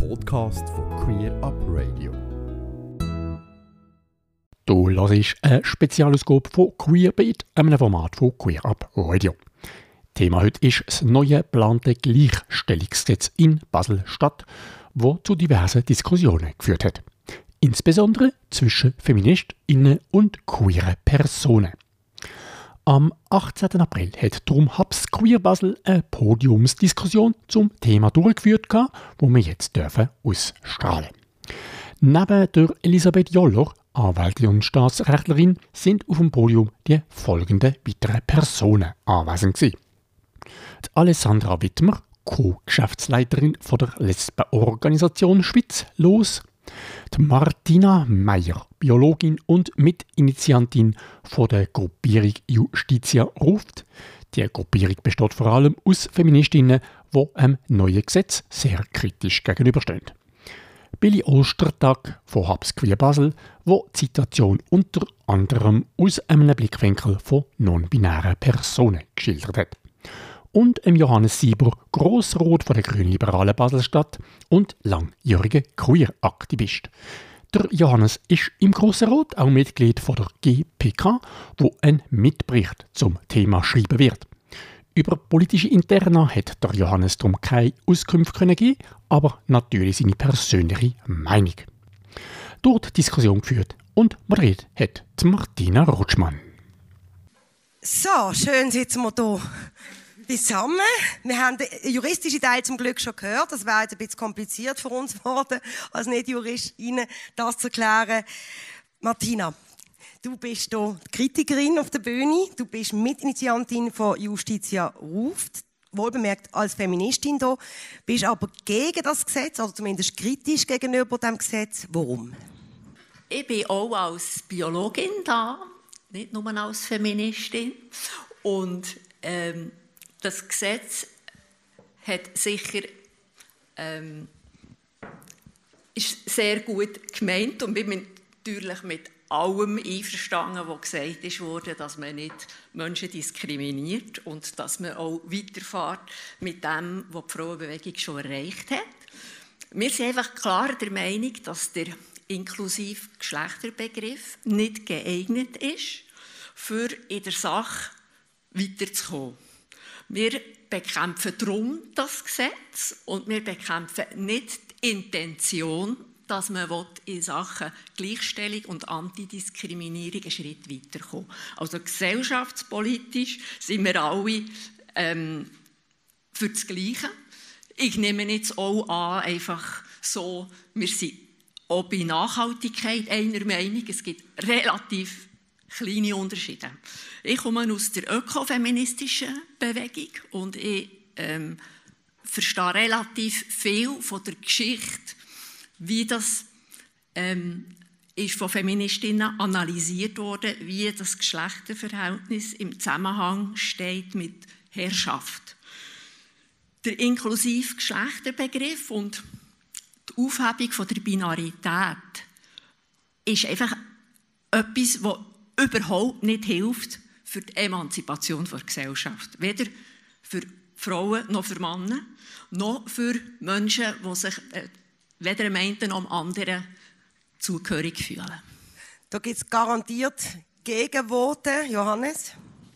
Podcast von Queer Up Radio. Du hörst eine Spezialausgabe von Queerbeat, einem Format von Queer Up Radio. Thema heute ist das neue geplante Gleichstellungsgesetz in Basel-Stadt, das zu diversen Diskussionen geführt hat. Insbesondere zwischen FeministInnen und queeren Personen. Am 18. April hat darum Hubs Queer Basel eine Podiumsdiskussion zum Thema durchgeführt, wo wir jetzt ausstrahlen dürfen. Neben der Elisabeth Joller, Anwältin und Staatsrechtlerin, sind auf dem Podium die folgenden weiteren Personen anwesend gewesen. Die Alessandra Wittmer, Co-Geschäftsleiterin von der Lesbenorganisation Schweiz Los, die Martina Meyer, Biologin und Mitinitiantin von der Gruppierung Justitia ruft. Die Gruppierung besteht vor allem aus Feministinnen, die einem neuen Gesetz sehr kritisch gegenüberstehen. Billy Ostertag von Hubs Queer Basel, wo die Situation unter anderem aus einem Blickwinkel von non-binären Personen geschildert hat. Und Johannes Sieber, Grossrot von der grünliberalen Baselstadt und langjähriger Queer-Aktivist. Der Johannes ist im Grossen Rot auch Mitglied von der GPK, wo ein Mitbericht zum Thema schreiben wird. Über politische Interna hat der Johannes darum keine Auskünfte geben, aber natürlich seine persönliche Meinung. Dort die Diskussion geführt und moderiert hat Martina Rutschmann. So, schön sitzen wir hier zusammen. Wir haben den juristischen Teil zum Glück schon gehört. Das wäre jetzt ein bisschen kompliziert für uns geworden, als Nicht-JuristInnen das zu erklären. Martina, du bist hier die Kritikerin auf der Bühne. Du bist Mitinitiantin von Justitia ruft. Wohlbemerkt als Feministin hier. Bist aber gegen das Gesetz, oder zumindest kritisch gegenüber dem Gesetz. Warum? Ich bin auch als Biologin da, nicht nur als Feministin. Und das Gesetz hat sicher, ist sehr gut gemeint und bin natürlich mit allem einverstanden, was gesagt wurde, dass man nicht Menschen diskriminiert und dass man auch weiterfährt mit dem, was die Frauenbewegung schon erreicht hat. Wir sind einfach klar der Meinung, dass der inklusive Geschlechterbegriff nicht geeignet ist, für in der Sache weiterzukommen. Wir bekämpfen darum das Gesetz und wir bekämpfen nicht die Intention, dass man in Sachen Gleichstellung und Antidiskriminierung einen Schritt weiterkommen. Also gesellschaftspolitisch sind wir alle für das Gleiche. Ich nehme jetzt auch an, einfach so, wir sind auch bei Nachhaltigkeit einer Meinung. Es gibt relativ kleine Unterschiede. Ich komme aus der ökofeministischen Bewegung und ich verstehe relativ viel von der Geschichte, wie das ist von Feministinnen analysiert wurde, wie das Geschlechterverhältnis im Zusammenhang steht mit Herrschaft. Der inklusive Geschlechterbegriff und die Aufhebung von der Binarität ist einfach etwas, das überhaupt nicht hilft für die Emanzipation der Gesellschaft. Weder für Frauen noch für Männer, noch für Menschen, die sich weder am einen noch am anderen zugehörig fühlen. Da gibt es garantiert Gegenworte, Johannes.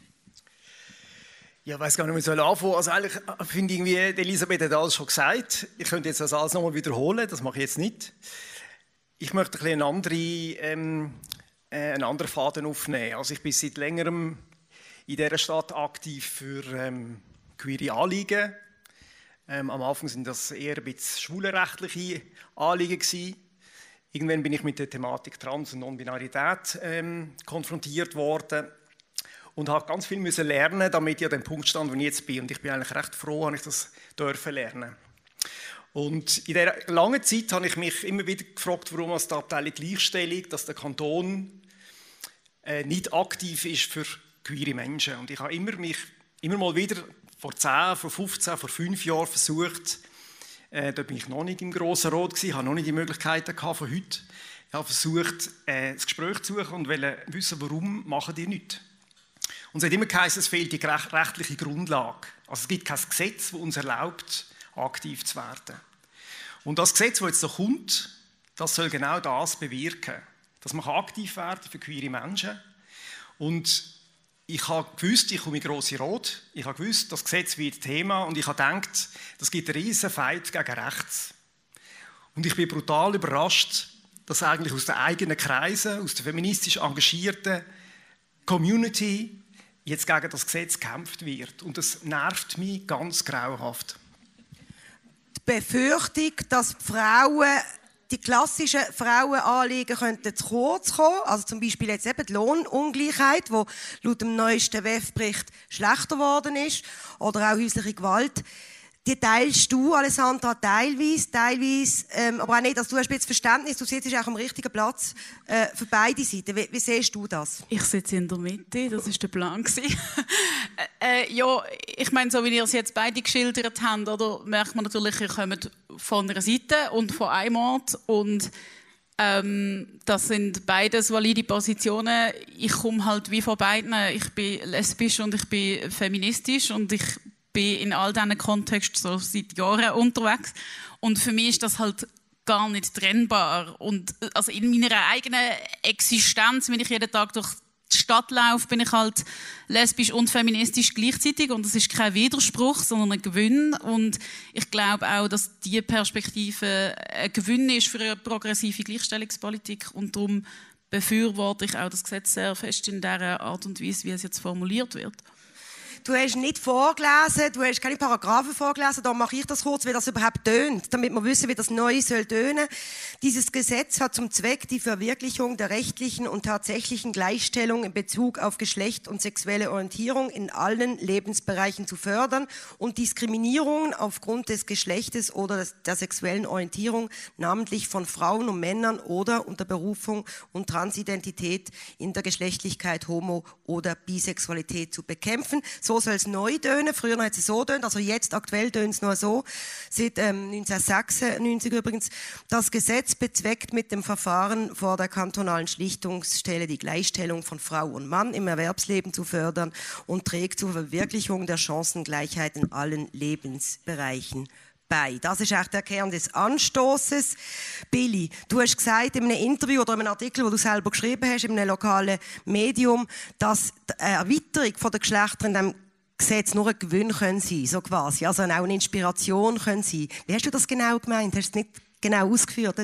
Ja, ich weiss gar nicht, wie ich anfangen soll. Also eigentlich finde ich, Elisabeth hat alles schon gesagt. Ich könnte jetzt das alles nochmal wiederholen, das mache ich jetzt nicht. Ich möchte ein bisschen einen anderen Faden aufnehmen. Also ich bin seit längerem in dieser Stadt aktiv für queere Anliegen. Am Anfang sind das eher ein bisschen schwulenrechtliche Anliegen gewesen. Irgendwann bin ich mit der Thematik Trans- und Non-Binarität konfrontiert worden und habe ganz viel lernen, damit ich an dem Punkt stand, wo ich jetzt bin. Und ich bin eigentlich recht froh, dass ich das lernen durfte. Und in dieser langen Zeit habe ich mich immer wieder gefragt, warum als die Abteilung Gleichstellung, dass der Kanton nicht aktiv ist für queere Menschen. Und ich habe immer mal wieder vor 10, vor 15, vor 5 Jahren versucht, da bin ich noch nicht im Grossen Rot gewesen, habe noch nicht die Möglichkeiten gehabt von heute. Ich habe versucht, das Gespräch zu suchen und wollte wissen, warum machen die nichts. Und es hat immer geheißen, es fehlt die rechtliche Grundlage. Also es gibt kein Gesetz, das uns erlaubt, aktiv zu werden. Und das Gesetz, das jetzt noch kommt, das soll genau das bewirken. Dass man aktiv werden kann für queere Menschen. Und ich habe gewusst, ich komme in den Grossen Rat, ich habe gewusst, das Gesetz wird Thema und ich habe gedacht, das gibt einen riesen Fight gegen rechts. Und ich bin brutal überrascht, dass eigentlich aus den eigenen Kreisen, aus der feministisch engagierten Community jetzt gegen das Gesetz gekämpft wird. Und das nervt mich ganz grauenhaft. Die Befürchtung, dass Frauen die klassischen Frauenanliegen könnten zu kurz kommen, also zum Beispiel jetzt eben die Lohnungleichheit, die laut dem neuesten WEF-Bericht schlechter geworden ist, oder auch häusliche Gewalt. Die teilst du, Alessandra, teilweise, aber auch nicht, also du hast jetzt Verständnis, du sitzt auch am richtigen Platz für beide Seiten. Wie siehst du das? Ich sitze in der Mitte, das war der Plan. Ja, ich meine, so wie ihr es jetzt beide geschildert habt, oder, merkt man natürlich, ihr kommt von einer Seite und von einem Ort und das sind beides valide Positionen. Ich komme halt wie von beiden. Ich bin lesbisch und ich bin feministisch und ich bin in all diesen Kontexten so seit Jahren unterwegs. Und für mich ist das halt gar nicht trennbar. Und also in meiner eigenen Existenz, wenn ich jeden Tag durch die Stadt laufe, bin ich halt lesbisch und feministisch gleichzeitig. Und das ist kein Widerspruch, sondern ein Gewinn. Und ich glaube auch, dass diese Perspektive ein Gewinn ist für eine progressive Gleichstellungspolitik. Und darum befürworte ich auch das Gesetz sehr fest in der Art und Weise, wie es jetzt formuliert wird. Du hast nicht vorgelesen, du hast keine Paragraphen vorgelesen, darum mache ich das kurz, wie das überhaupt tönt, damit wir wissen, wie das neu soll tönen. Dieses Gesetz hat zum Zweck die Verwirklichung der rechtlichen und tatsächlichen Gleichstellung in Bezug auf Geschlecht und sexuelle Orientierung in allen Lebensbereichen zu fördern und Diskriminierungen aufgrund des Geschlechtes oder der sexuellen Orientierung, namentlich von Frauen und Männern oder unter Berufung und Transidentität in der Geschlechtlichkeit, Homo- oder Bisexualität zu bekämpfen. So soll es neu tönen. Früher hat es so tönt, also jetzt aktuell tönt es nur so. Seit 1996 übrigens. Das Gesetz bezweckt mit dem Verfahren vor der kantonalen Schlichtungsstelle die Gleichstellung von Frau und Mann im Erwerbsleben zu fördern und trägt zur Verwirklichung der Chancengleichheit in allen Lebensbereichen bei. Das ist auch der Kern des Anstoßes. Billy, du hast gesagt in einem Interview oder in einem Artikel, den du selber geschrieben hast, in einem lokalen Medium, dass die Erweiterung der Geschlechter in diesem Gesetz nur ein Gewinn können sein, so quasi, also auch eine Inspiration können sein. Wie hast du das genau gemeint? Hast du es nicht genau ausgeführt?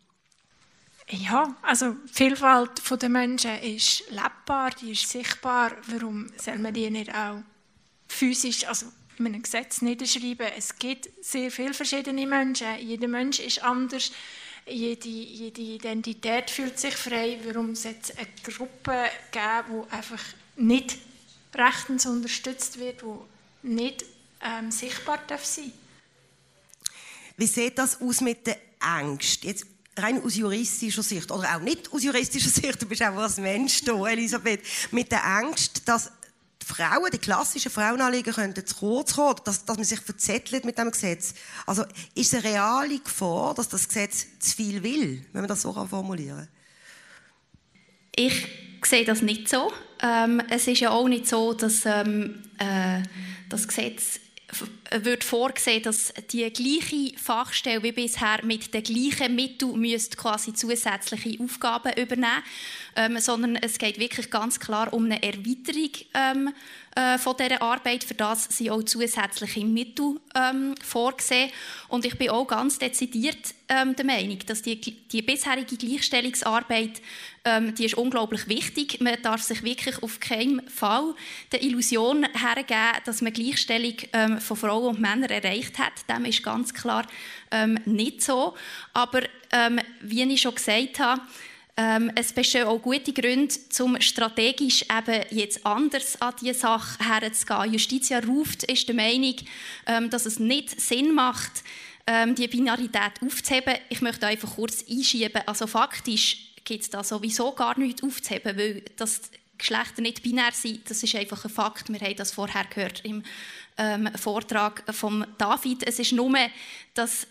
Ja, also die Vielfalt der Menschen ist lebbar, die ist sichtbar. Warum soll man die nicht auch physisch, also in einem Gesetz niederschreiben? Es gibt sehr viele verschiedene Menschen. Jeder Mensch ist anders. Jede Identität fühlt sich frei. Warum soll es eine Gruppe geben, die einfach nicht rechtens unterstützt wird, die nicht sichtbar darf sein? Wie sieht das aus mit der Angst? Jetzt rein aus juristischer Sicht oder auch nicht aus juristischer Sicht, du bist auch als Mensch da, Elisabeth, mit der Angst, dass die Frauen, die klassischen Frauenanliegen könnten zu kurz kommen, dass man sich verzettelt mit dem Gesetz. Also ist es eine reale Gefahr, dass das Gesetz zu viel will, wenn man das so formulieren kann? Ich sehe das nicht so. Es ist ja auch nicht so, dass das Gesetz wird vorgesehen, dass die gleiche Fachstelle wie bisher mit den gleichen Mitteln quasi zusätzliche Aufgaben übernehmen, sondern es geht wirklich ganz klar um eine Erweiterung von dieser Arbeit. Für das sind auch zusätzliche Mittel vorgesehen. Und ich bin auch ganz dezidiert der Meinung, dass die bisherige Gleichstellungsarbeit die ist unglaublich wichtig. Man darf sich wirklich auf keinen Fall der Illusion hergeben, dass man Gleichstellung von Frauen und Männern erreicht hat. Dem ist ganz klar nicht so. Aber wie ich schon gesagt habe, es bestehen auch gute Gründe, um strategisch eben jetzt anders an diese Sache herzugehen. Justitia Ruft ist der Meinung, dass es nicht Sinn macht, die Binarität aufzuheben. Ich möchte einfach kurz einschieben. Also faktisch gibt es da sowieso gar nichts aufzuheben, weil das Geschlechter nicht binär sind. Das ist einfach ein Fakt. Wir haben das vorher gehört im Vortrag von David. Es ist nur das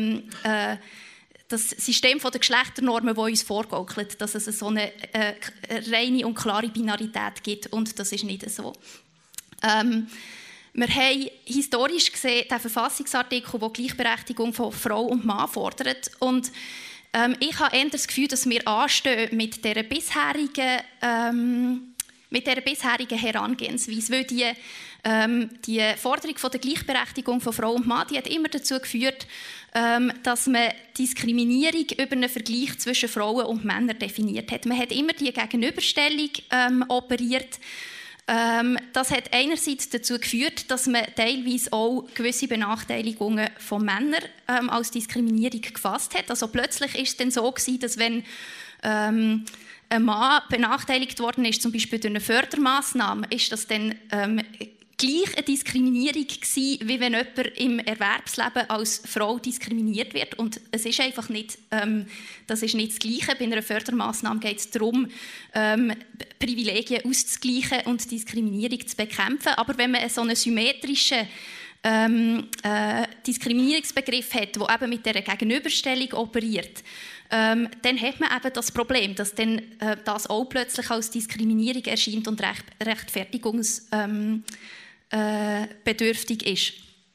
System der Geschlechternormen, das uns vorgaukelt, dass es so eine reine und klare Binarität gibt. Und das ist nicht so. Wir haben historisch gesehen den Verfassungsartikel, der Gleichberechtigung von Frau und Mann fordert. Und ich habe eher das Gefühl, dass wir anstehen mit dieser bisherigen Herangehensweise, weil die Forderung von der Gleichberechtigung von Frau und Mann, die hat immer dazu geführt, dass man Diskriminierung über einen Vergleich zwischen Frauen und Männern definiert hat. Man hat immer die Gegenüberstellung operiert. Das hat einerseits dazu geführt, dass man teilweise auch gewisse Benachteiligungen von Männern als Diskriminierung gefasst hat. Also plötzlich ist es dann so gewesen, dass wenn ein Mann benachteiligt worden ist, zum Beispiel durch eine Fördermaßnahme, ist das dann gleich eine Diskriminierung gewesen, wie wenn jemand im Erwerbsleben als Frau diskriminiert wird. Und es ist einfach nicht, das ist nicht das Gleiche. Bei einer Fördermaßnahme geht es darum, Privilegien auszugleichen und Diskriminierung zu bekämpfen. Aber wenn man so einen symmetrischen Diskriminierungsbegriff hat, der eben mit dieser Gegenüberstellung operiert, dann hat man eben das Problem, dass dann das auch plötzlich als Diskriminierung erscheint und rechtfertigungsbedürftig ist.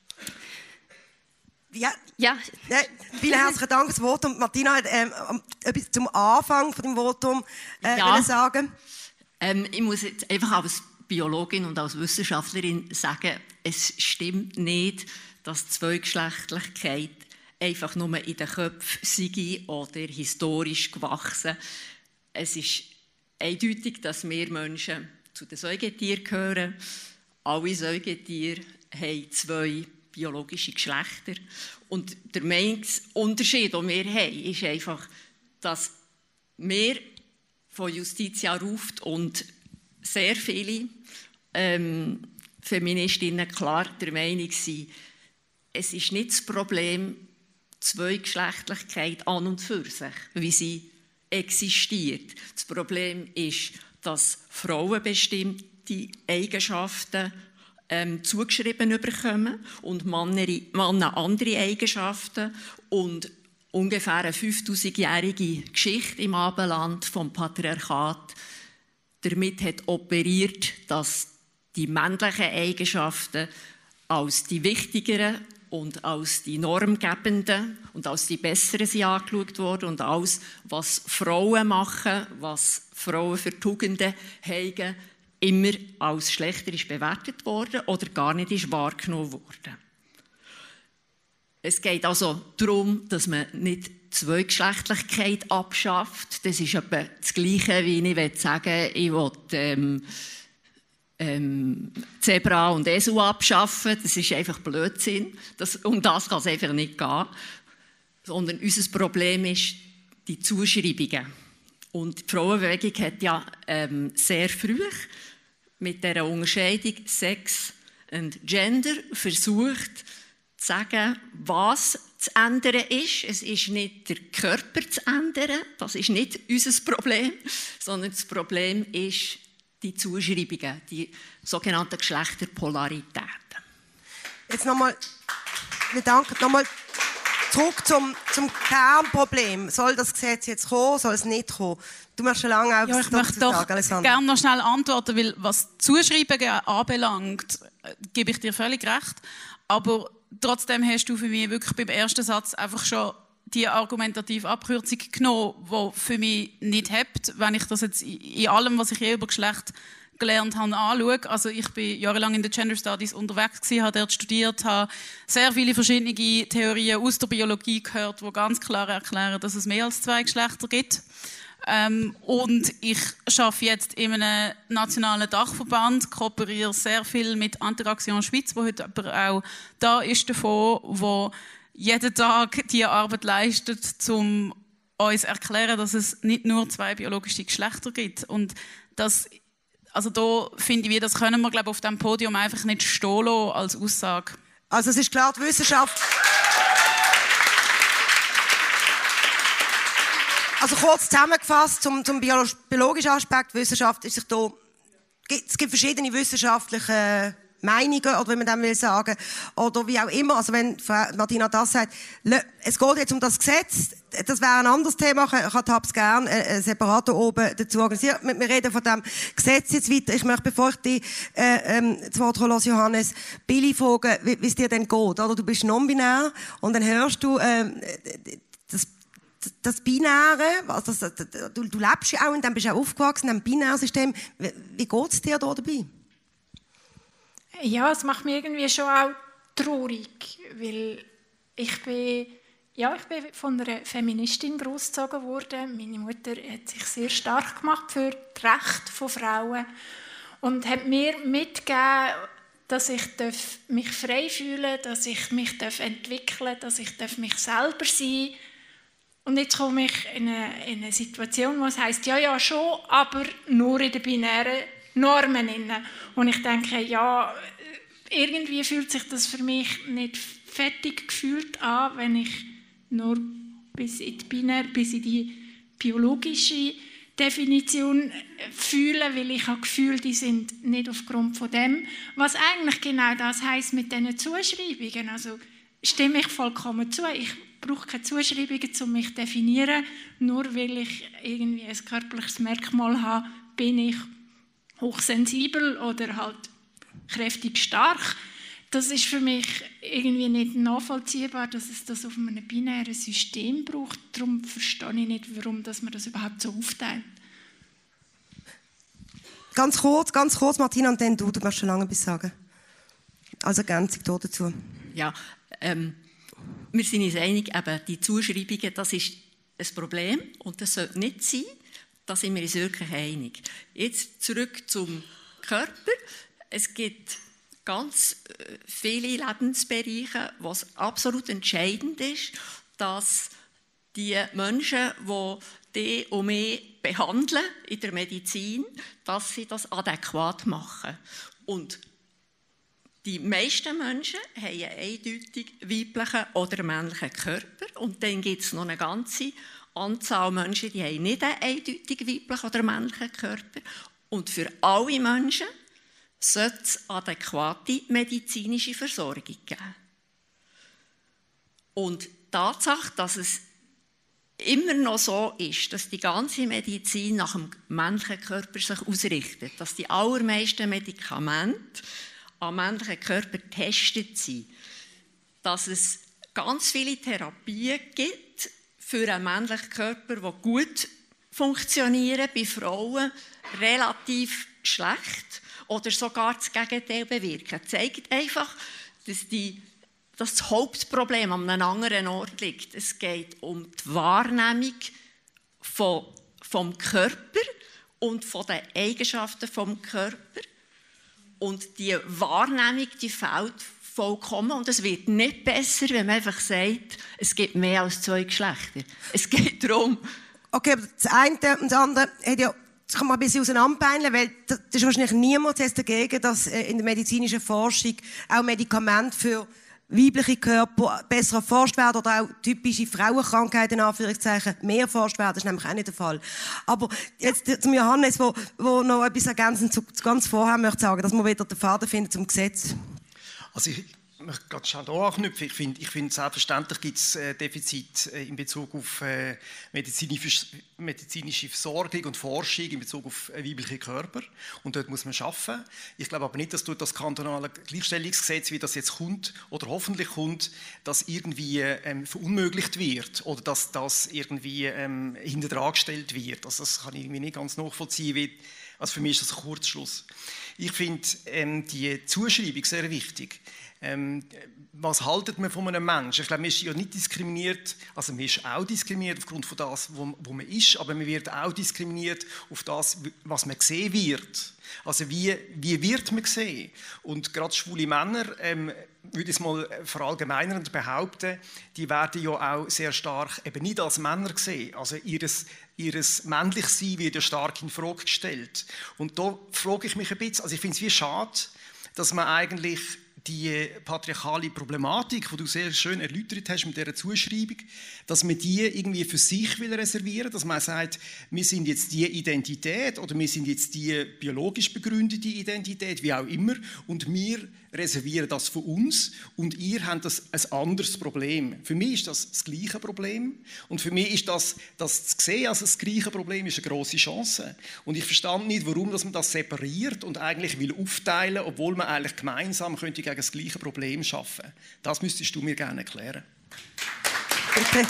Ja. Vielen herzlichen Dank für das Votum. Martina hat etwas zum Anfang von dem Votum sagen. Ich muss jetzt einfach als Biologin und als Wissenschaftlerin sagen, es stimmt nicht, dass Zweigeschlechtlichkeit einfach nur in den Köpfen sei oder historisch gewachsen. Es ist eindeutig, dass wir Menschen zu den Säugetieren gehören. Alle Säugetiere haben 2 biologische Geschlechter. Und der Meinungsunterschied, den wir haben, ist einfach, dass wir von Justitia Ruft und sehr viele Feministinnen klar der Meinung sind, es ist nicht das Problem, Zweigeschlechtlichkeit an und für sich, wie sie existiert. Das Problem ist, dass Frauen bestimmte Eigenschaften zugeschrieben bekommen und Männer andere Eigenschaften. Und ungefähr eine 5000-jährige Geschichte im Abendland vom Patriarchat damit hat operiert, dass die männlichen Eigenschaften als die wichtigeren und als die normgebenden und als die besseren sind angeschaut worden und alles, was Frauen machen, was Frauen für Tugenden haben, immer als schlechter ist bewertet worden oder gar nicht ist wahrgenommen worden. Es geht also darum, dass man nicht Zweigeschlechtlichkeit abschafft. Das ist etwa das Gleiche, wie ich sagen will, Zebra und Esel abschaffen. Das ist einfach Blödsinn. Um das kann es einfach nicht gehen. Sondern unser Problem ist die Zuschreibungen. Und die Frauenbewegung hat ja sehr früh mit dieser Unterscheidung Sex und Gender versucht zu sagen, was zu ändern ist. Es ist nicht der Körper zu ändern, das ist nicht unser Problem, sondern das Problem ist die Zuschreibungen, die sogenannten Geschlechterpolaritäten. Jetzt nochmal, wir danken nochmal zurück zum Kernproblem. Soll das Gesetz jetzt kommen, soll es nicht kommen? Du möchtest schon lange ich möchte doch gerne noch schnell antworten, weil was Zuschreibungen anbelangt, gebe ich dir völlig recht. Aber trotzdem hast du für mich wirklich beim ersten Satz einfach schon die argumentative Abkürzung genommen, die für mich nicht hebt, wenn ich das jetzt in allem, was ich je über Geschlecht gelernt habe, anschaue. Also ich bin jahrelang in den Gender Studies unterwegs gewesen, habe dort studiert, habe sehr viele verschiedene Theorien aus der Biologie gehört, die ganz klar erklären, dass es mehr als 2 Geschlechter gibt. Und ich arbeite jetzt in einem nationalen Dachverband, kooperiere sehr viel mit Interaction Schweiz, wo heute aber auch da ist davon, wo jeden Tag die Arbeit leistet, um uns zu erklären, dass es nicht nur 2 biologische Geschlechter gibt. Und das, also da finde ich, das können wir, glaube ich, auf diesem Podium einfach nicht stehen lassen als Aussage. Also es ist klar, die Wissenschaft... Also kurz zusammengefasst zum biologischen Aspekt. Wissenschaft ist sich da... Es gibt verschiedene wissenschaftliche Meinungen, oder wie man dem will sagen, oder wie auch immer. Also wenn Frau Martina das sagt, es geht jetzt um das Gesetz, das wäre ein anderes Thema, ich habe es gerne separat oben dazu organisiert. Wir reden von dem Gesetz jetzt weiter. Ich möchte, bevor ich dich das Wort lasse, Johannes, Billy fragen, wie es dir denn geht. Oder? Du bist non-binär und dann hörst du das Binäre, also du lebst ja auch und dann bist du auch aufgewachsen in einem Binärsystem. Wie geht es dir da dabei? Ja, es macht mich irgendwie schon auch traurig, weil ich bin von einer Feministin großgezogen worden. Meine Mutter hat sich sehr stark gemacht für die Rechte von Frauen und hat mir mitgegeben, dass ich mich frei fühlen darf, dass ich mich entwickeln darf, dass ich mich selber sein darf. Und jetzt komme ich in eine Situation, wo es heisst, ja schon, aber nur in den binären Normen. Und ich denke, ja, irgendwie fühlt sich das für mich nicht fertig gefühlt an, wenn ich nur bis in die biologische Definition fühle, weil ich habe das Gefühl, die sind nicht aufgrund von dem, was eigentlich genau das heisst mit diesen Zuschreibungen. Also stimme ich vollkommen zu. Ich brauche keine Zuschreibungen, um mich zu definieren. Nur weil ich irgendwie ein körperliches Merkmal habe, bin ich hochsensibel oder halt kräftig stark. Das ist für mich irgendwie nicht nachvollziehbar, dass es das auf einem binären System braucht. Darum verstehe ich nicht, warum man das überhaupt so aufteilt. Ganz kurz, Martina, und dann du möchtest schon lange etwas sagen. Als Ergänzung dazu. Ja, wir sind uns einig, eben die Zuschreibungen, das ist ein Problem und das sollte nicht sein. Da sind wir uns wirklich einig. Jetzt zurück zum Körper. Es gibt ganz viele Lebensbereiche, wo es absolut entscheidend ist, dass die Menschen, die die und mich behandeln in der Medizin, dass sie das adäquat machen. Und die meisten Menschen haben einen eindeutig weiblichen oder männlichen Körper. Und dann gibt es noch eine ganze Anzahl Menschen, die haben nicht einen eindeutig weiblichen oder männlichen Körper. Und für alle Menschen sollte es adäquate medizinische Versorgung geben. Und die Tatsache, dass es immer noch so ist, dass die ganze Medizin nach dem männlichen Körper sich ausrichtet, dass die allermeisten Medikamente am männlichen Körper getestet sind, dass es ganz viele Therapien gibt für einen männlichen Körper, die gut funktionieren, bei Frauen relativ schlecht oder sogar das Gegenteil bewirken. Das zeigt einfach, dass das Hauptproblem an einem anderen Ort liegt. Es geht um die Wahrnehmung vom Körper und von den Eigenschaften vom Körper. Und die Wahrnehmung, die fehlt vollkommen. Und es wird nicht besser, wenn man einfach sagt, es gibt mehr als 2 Geschlechter. Es geht darum. Okay, aber das eine und das andere das kann man ein bisschen auseinanderbeineln, weil das ist wahrscheinlich niemand jetzt dagegen, dass in der medizinischen Forschung auch Medikamente für weibliche Körper besser erforscht werden oder auch typische Frauenkrankheiten in Anführungszeichen mehr erforscht werden. Das ist nämlich auch nicht der Fall. Aber jetzt zum Johannes, wo noch etwas ergänzend zu ganz vorher möchte sagen, dass wir wieder den Faden finden zum Gesetz. Also ich möchte gerade schon da anknüpfen. Ich finde selbstverständlich gibt es Defizite in Bezug auf medizinische Versorgung und Forschung in Bezug auf weibliche Körper. Und dort muss man arbeiten. Ich glaube aber nicht, dass durch das kantonale Gleichstellungsgesetz, wie das jetzt kommt oder hoffentlich kommt, das irgendwie verunmöglicht wird oder dass das irgendwie hinterdran gestellt wird. Also das kann ich irgendwie nicht ganz nachvollziehen. Also für mich ist das ein Kurzschluss. Ich finde die Zuschreibung sehr wichtig. Was haltet man von einem Menschen? Ich glaube, man ist ja nicht diskriminiert, also man ist auch diskriminiert aufgrund von das, wo man ist, aber man wird auch diskriminiert auf das, was man gesehen wird. Also wie wird man gesehen? Und gerade schwule Männer, würde ich es mal verallgemeinernd behaupten, die werden ja auch sehr stark eben nicht als Männer gesehen. Also ihres Männlichsein wird ja stark in Frage gestellt. Und da frage ich mich ein bisschen, also ich finde es wie schade, dass man eigentlich die patriarchale Problematik, die du sehr schön erläutert hast mit dieser Zuschreibung, dass man die irgendwie für sich will reservieren, dass man sagt, wir sind jetzt die Identität oder wir sind jetzt die biologisch begründete Identität, wie auch immer, und wir reservieren das für uns und ihr habt das ein anderes Problem. Für mich ist das gleiche Problem und für mich ist das zu sehen als das gleiche Problem ist eine grosse Chance. Und ich verstand nicht, warum dass man das separiert und eigentlich will aufteilen, obwohl man eigentlich gemeinsam könnte gegen das gleiche Problem arbeiten. Das müsstest du mir gerne erklären. Bitte.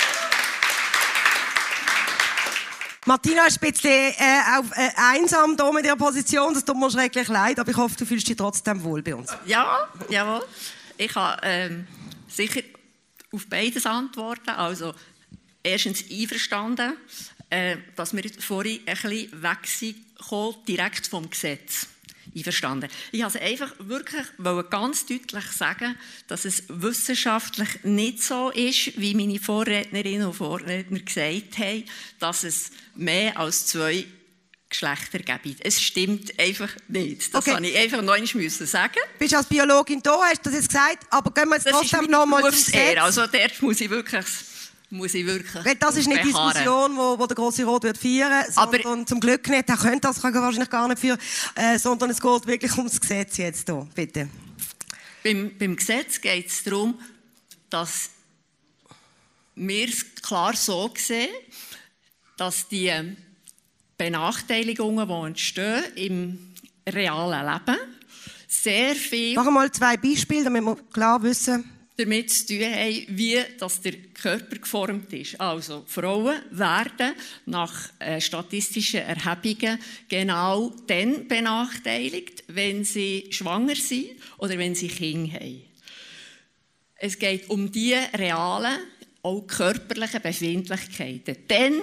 Martina ist ein bisschen einsam hier mit ihrer Position. Das tut mir schrecklich leid, aber ich hoffe, du fühlst dich trotzdem wohl bei uns. Ja, jawohl. Ich habe sicher auf beides antworten. Also, erstens einverstanden, dass wir vorhin ein bisschen weg sind, direkt vom Gesetz. Einverstanden. Ich wollte einfach wirklich ganz deutlich sagen, dass es wissenschaftlich nicht so ist, wie meine Vorrednerinnen und Vorredner gesagt haben, dass es mehr als 2 Geschlechter gibt. Es stimmt einfach nicht. Das kann ich einfach noch einmal sagen. Du bist als Biologin da, hast du das jetzt gesagt, aber gehen wir jetzt trotzdem noch mal zum Gesetz. Also dort muss ich wirklich weil das ist nicht die Diskussion, wo der Grosse Rat wird feiern, sondern zum Glück nicht. Er könnte das wahrscheinlich gar nicht führen, sondern es geht wirklich ums Gesetz jetzt hier. Bitte. Beim Gesetz geht es darum, dass wir es klar so sehen, dass die Benachteiligungen, die entstehen im realen Leben, sehr viel... Machen wir mal 2 Beispiele, damit wir klar wissen... damit zu tun haben, wie das der Körper geformt ist. Also Frauen werden nach statistischen Erhebungen genau dann benachteiligt, wenn sie schwanger sind oder wenn sie Kinder haben. Es geht um die realen, auch körperlichen Befindlichkeiten. Dann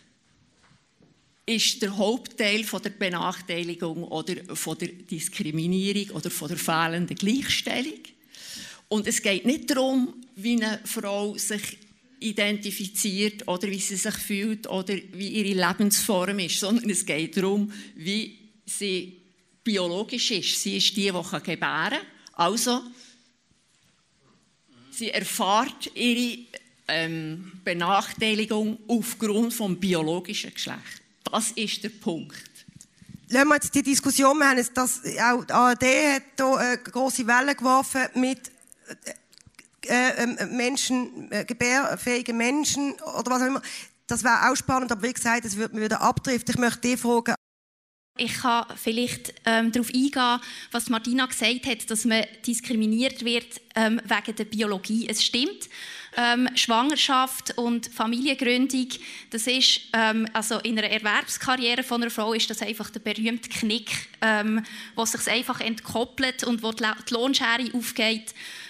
ist der Hauptteil von der Benachteiligung oder von der Diskriminierung oder von der fehlenden Gleichstellung. Und es geht nicht darum, wie eine Frau sich identifiziert oder wie sie sich fühlt oder wie ihre Lebensform ist, sondern es geht darum, wie sie biologisch ist. Sie ist die gebären kann. Also, sie erfährt ihre Benachteiligung aufgrund des biologischen Geschlechts. Das ist der Punkt. Lassen wir jetzt die Diskussion, wir haben jetzt das, auch die ARD hat hier eine grosse Welle geworfen mit gebärfähigen Menschen oder was auch immer. Das wäre auch spannend, aber wie gesagt, es wird mir wieder abdriften. Ich möchte dich fragen. Ich kann vielleicht darauf eingehen, was Martina gesagt hat, dass man diskriminiert wird wegen der Biologie. Es stimmt. Schwangerschaft und Familiengründung, das ist, also in einer Erwerbskarriere von einer Frau ist das einfach der berühmte Knick, wo sich einfach entkoppelt und wo die Lohnschere aufgeht,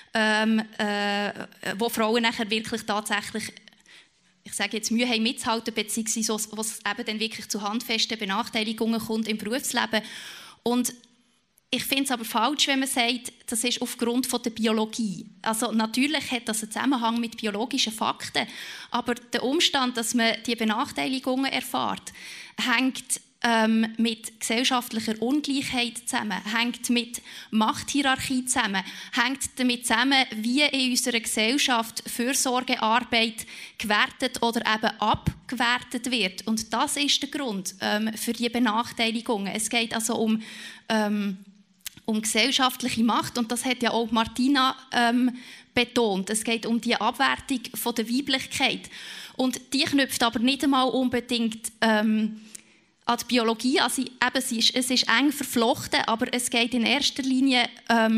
wo Frauen nachher wirklich tatsächlich, ich sage jetzt, Mühe haben mitzuhalten, beziehungsweise wo es eben dann wirklich zu handfesten Benachteiligungen kommt im Berufsleben. Und ich finde es aber falsch, wenn man sagt, das ist aufgrund von der Biologie. Also natürlich hat das einen Zusammenhang mit biologischen Fakten, aber der Umstand, dass man die Benachteiligungen erfährt, hängt mit gesellschaftlicher Ungleichheit zusammen, hängt mit Machthierarchie zusammen, hängt damit zusammen, wie in unserer Gesellschaft Fürsorgearbeit gewertet oder eben abgewertet wird. Und das ist der Grund für die Benachteiligungen. Es geht also um gesellschaftliche Macht und das hat ja auch Martina betont. Es geht um die Abwertung von der Weiblichkeit. Und die knüpft aber nicht einmal unbedingt an die Biologie. Also es ist eng verflochten, aber es geht in erster Linie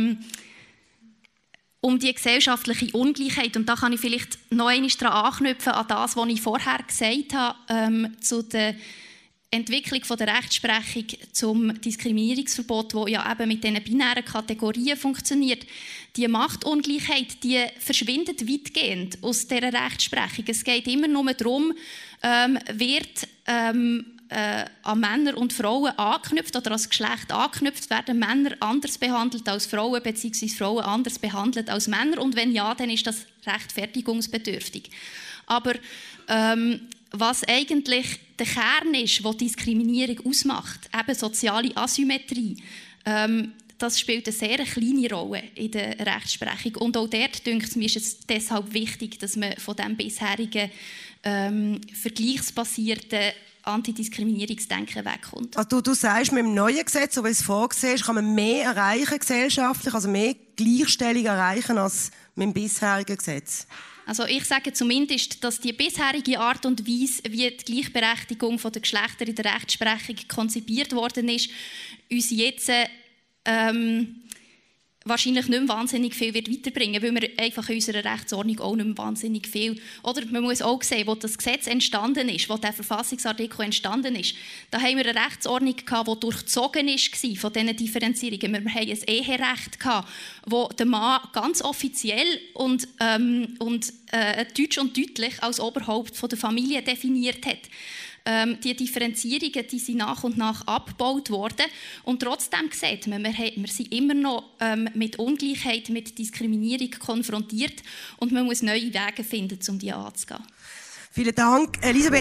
um die gesellschaftliche Ungleichheit. Und da kann ich vielleicht noch einmal daran anknüpfen, an das, was ich vorher gesagt habe, zu der Entwicklung von der Rechtsprechung zum Diskriminierungsverbot, wo ja eben mit diesen binären Kategorien funktioniert. Die Machtungleichheit, die verschwindet weitgehend aus dieser Rechtsprechung. Es geht immer nur darum, wird an Männer und Frauen anknüpft oder als Geschlecht anknüpft, werden Männer anders behandelt als Frauen bzw. Frauen anders behandelt als Männer und wenn ja, dann ist das rechtfertigungsbedürftig. Aber was eigentlich der Kern ist, was Diskriminierung ausmacht, eben soziale Asymmetrie, das spielt eine sehr kleine Rolle in der Rechtsprechung. Und auch dort, denke ich, mir ist es deshalb wichtig, dass man von dem bisherigen vergleichsbasierten Antidiskriminierungsdenken wegkommt. Also du sagst, mit dem neuen Gesetz, so wie es vorgesehen ist, kann man mehr erreichen gesellschaftlich, also mehr Gleichstellung erreichen als mit dem bisherigen Gesetz? Also ich sage zumindest, dass die bisherige Art und Weise, wie die Gleichberechtigung der Geschlechter in der Rechtsprechung konzipiert worden ist, uns jetzt wahrscheinlich nicht mehr wahnsinnig viel wird weiterbringen, weil wir einfach in unserer Rechtsordnung auch nicht mehr wahnsinnig viel... Oder man muss auch sehen, wo das Gesetz entstanden ist, wo der Verfassungsartikel entstanden ist, da haben wir eine Rechtsordnung gehabt, die durchzogen war von diesen Differenzierungen. Wir haben ein Eherecht gehabt, wo der Mann ganz offiziell und deutsch und deutlich als Oberhaupt von der Familie definiert hat. Die Differenzierungen die sind nach und nach abgebaut worden. Und trotzdem sieht man, wir sind immer noch mit Ungleichheit, mit Diskriminierung konfrontiert. Und man muss neue Wege finden, um die anzugehen. Vielen Dank, Elisabeth.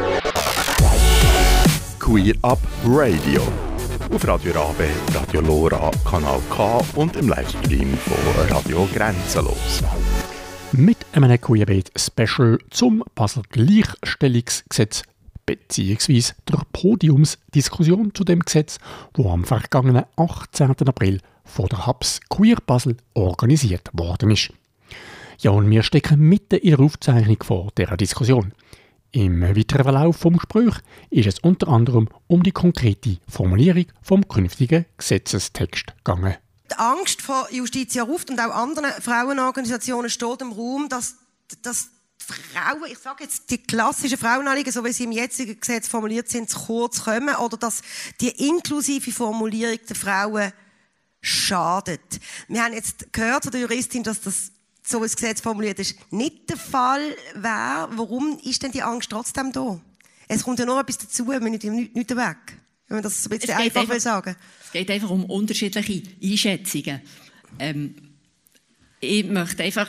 Queer Up Radio. Auf Radio Rabe, Radio Lora, Kanal K und im Livestream von Radio Grenzenlos. Mit einem Queerbeat-Special zum Basel Gleichstellungsgesetz beziehungsweise der Podiumsdiskussion zu dem Gesetz, wo am vergangenen 18. April von der HABS Queer Basel organisiert worden ist. Ja, und wir stecken mitten in der Aufzeichnung vor dieser Diskussion. Im weiteren Verlauf des Gesprächs ist es unter anderem um die konkrete Formulierung vom künftigen Gesetzestext gegangen. Die Angst vor Justitia Ruft und auch anderen Frauenorganisationen steht im Raum, dass Frauen, ich sage jetzt, die klassischen Frauenanliegen, so wie sie im jetzigen Gesetz formuliert sind, zu kurz kommen oder dass die inklusive Formulierung der Frauen schadet. Wir haben jetzt gehört von der Juristin, dass das, so wie das Gesetz formuliert ist, nicht der Fall wäre. Warum ist denn die Angst trotzdem da? Es kommt ja noch etwas dazu, wir müssen nicht weg. Wenn man das so ein bisschen einfach will sagen. Es geht einfach um unterschiedliche Einschätzungen. Ich möchte einfach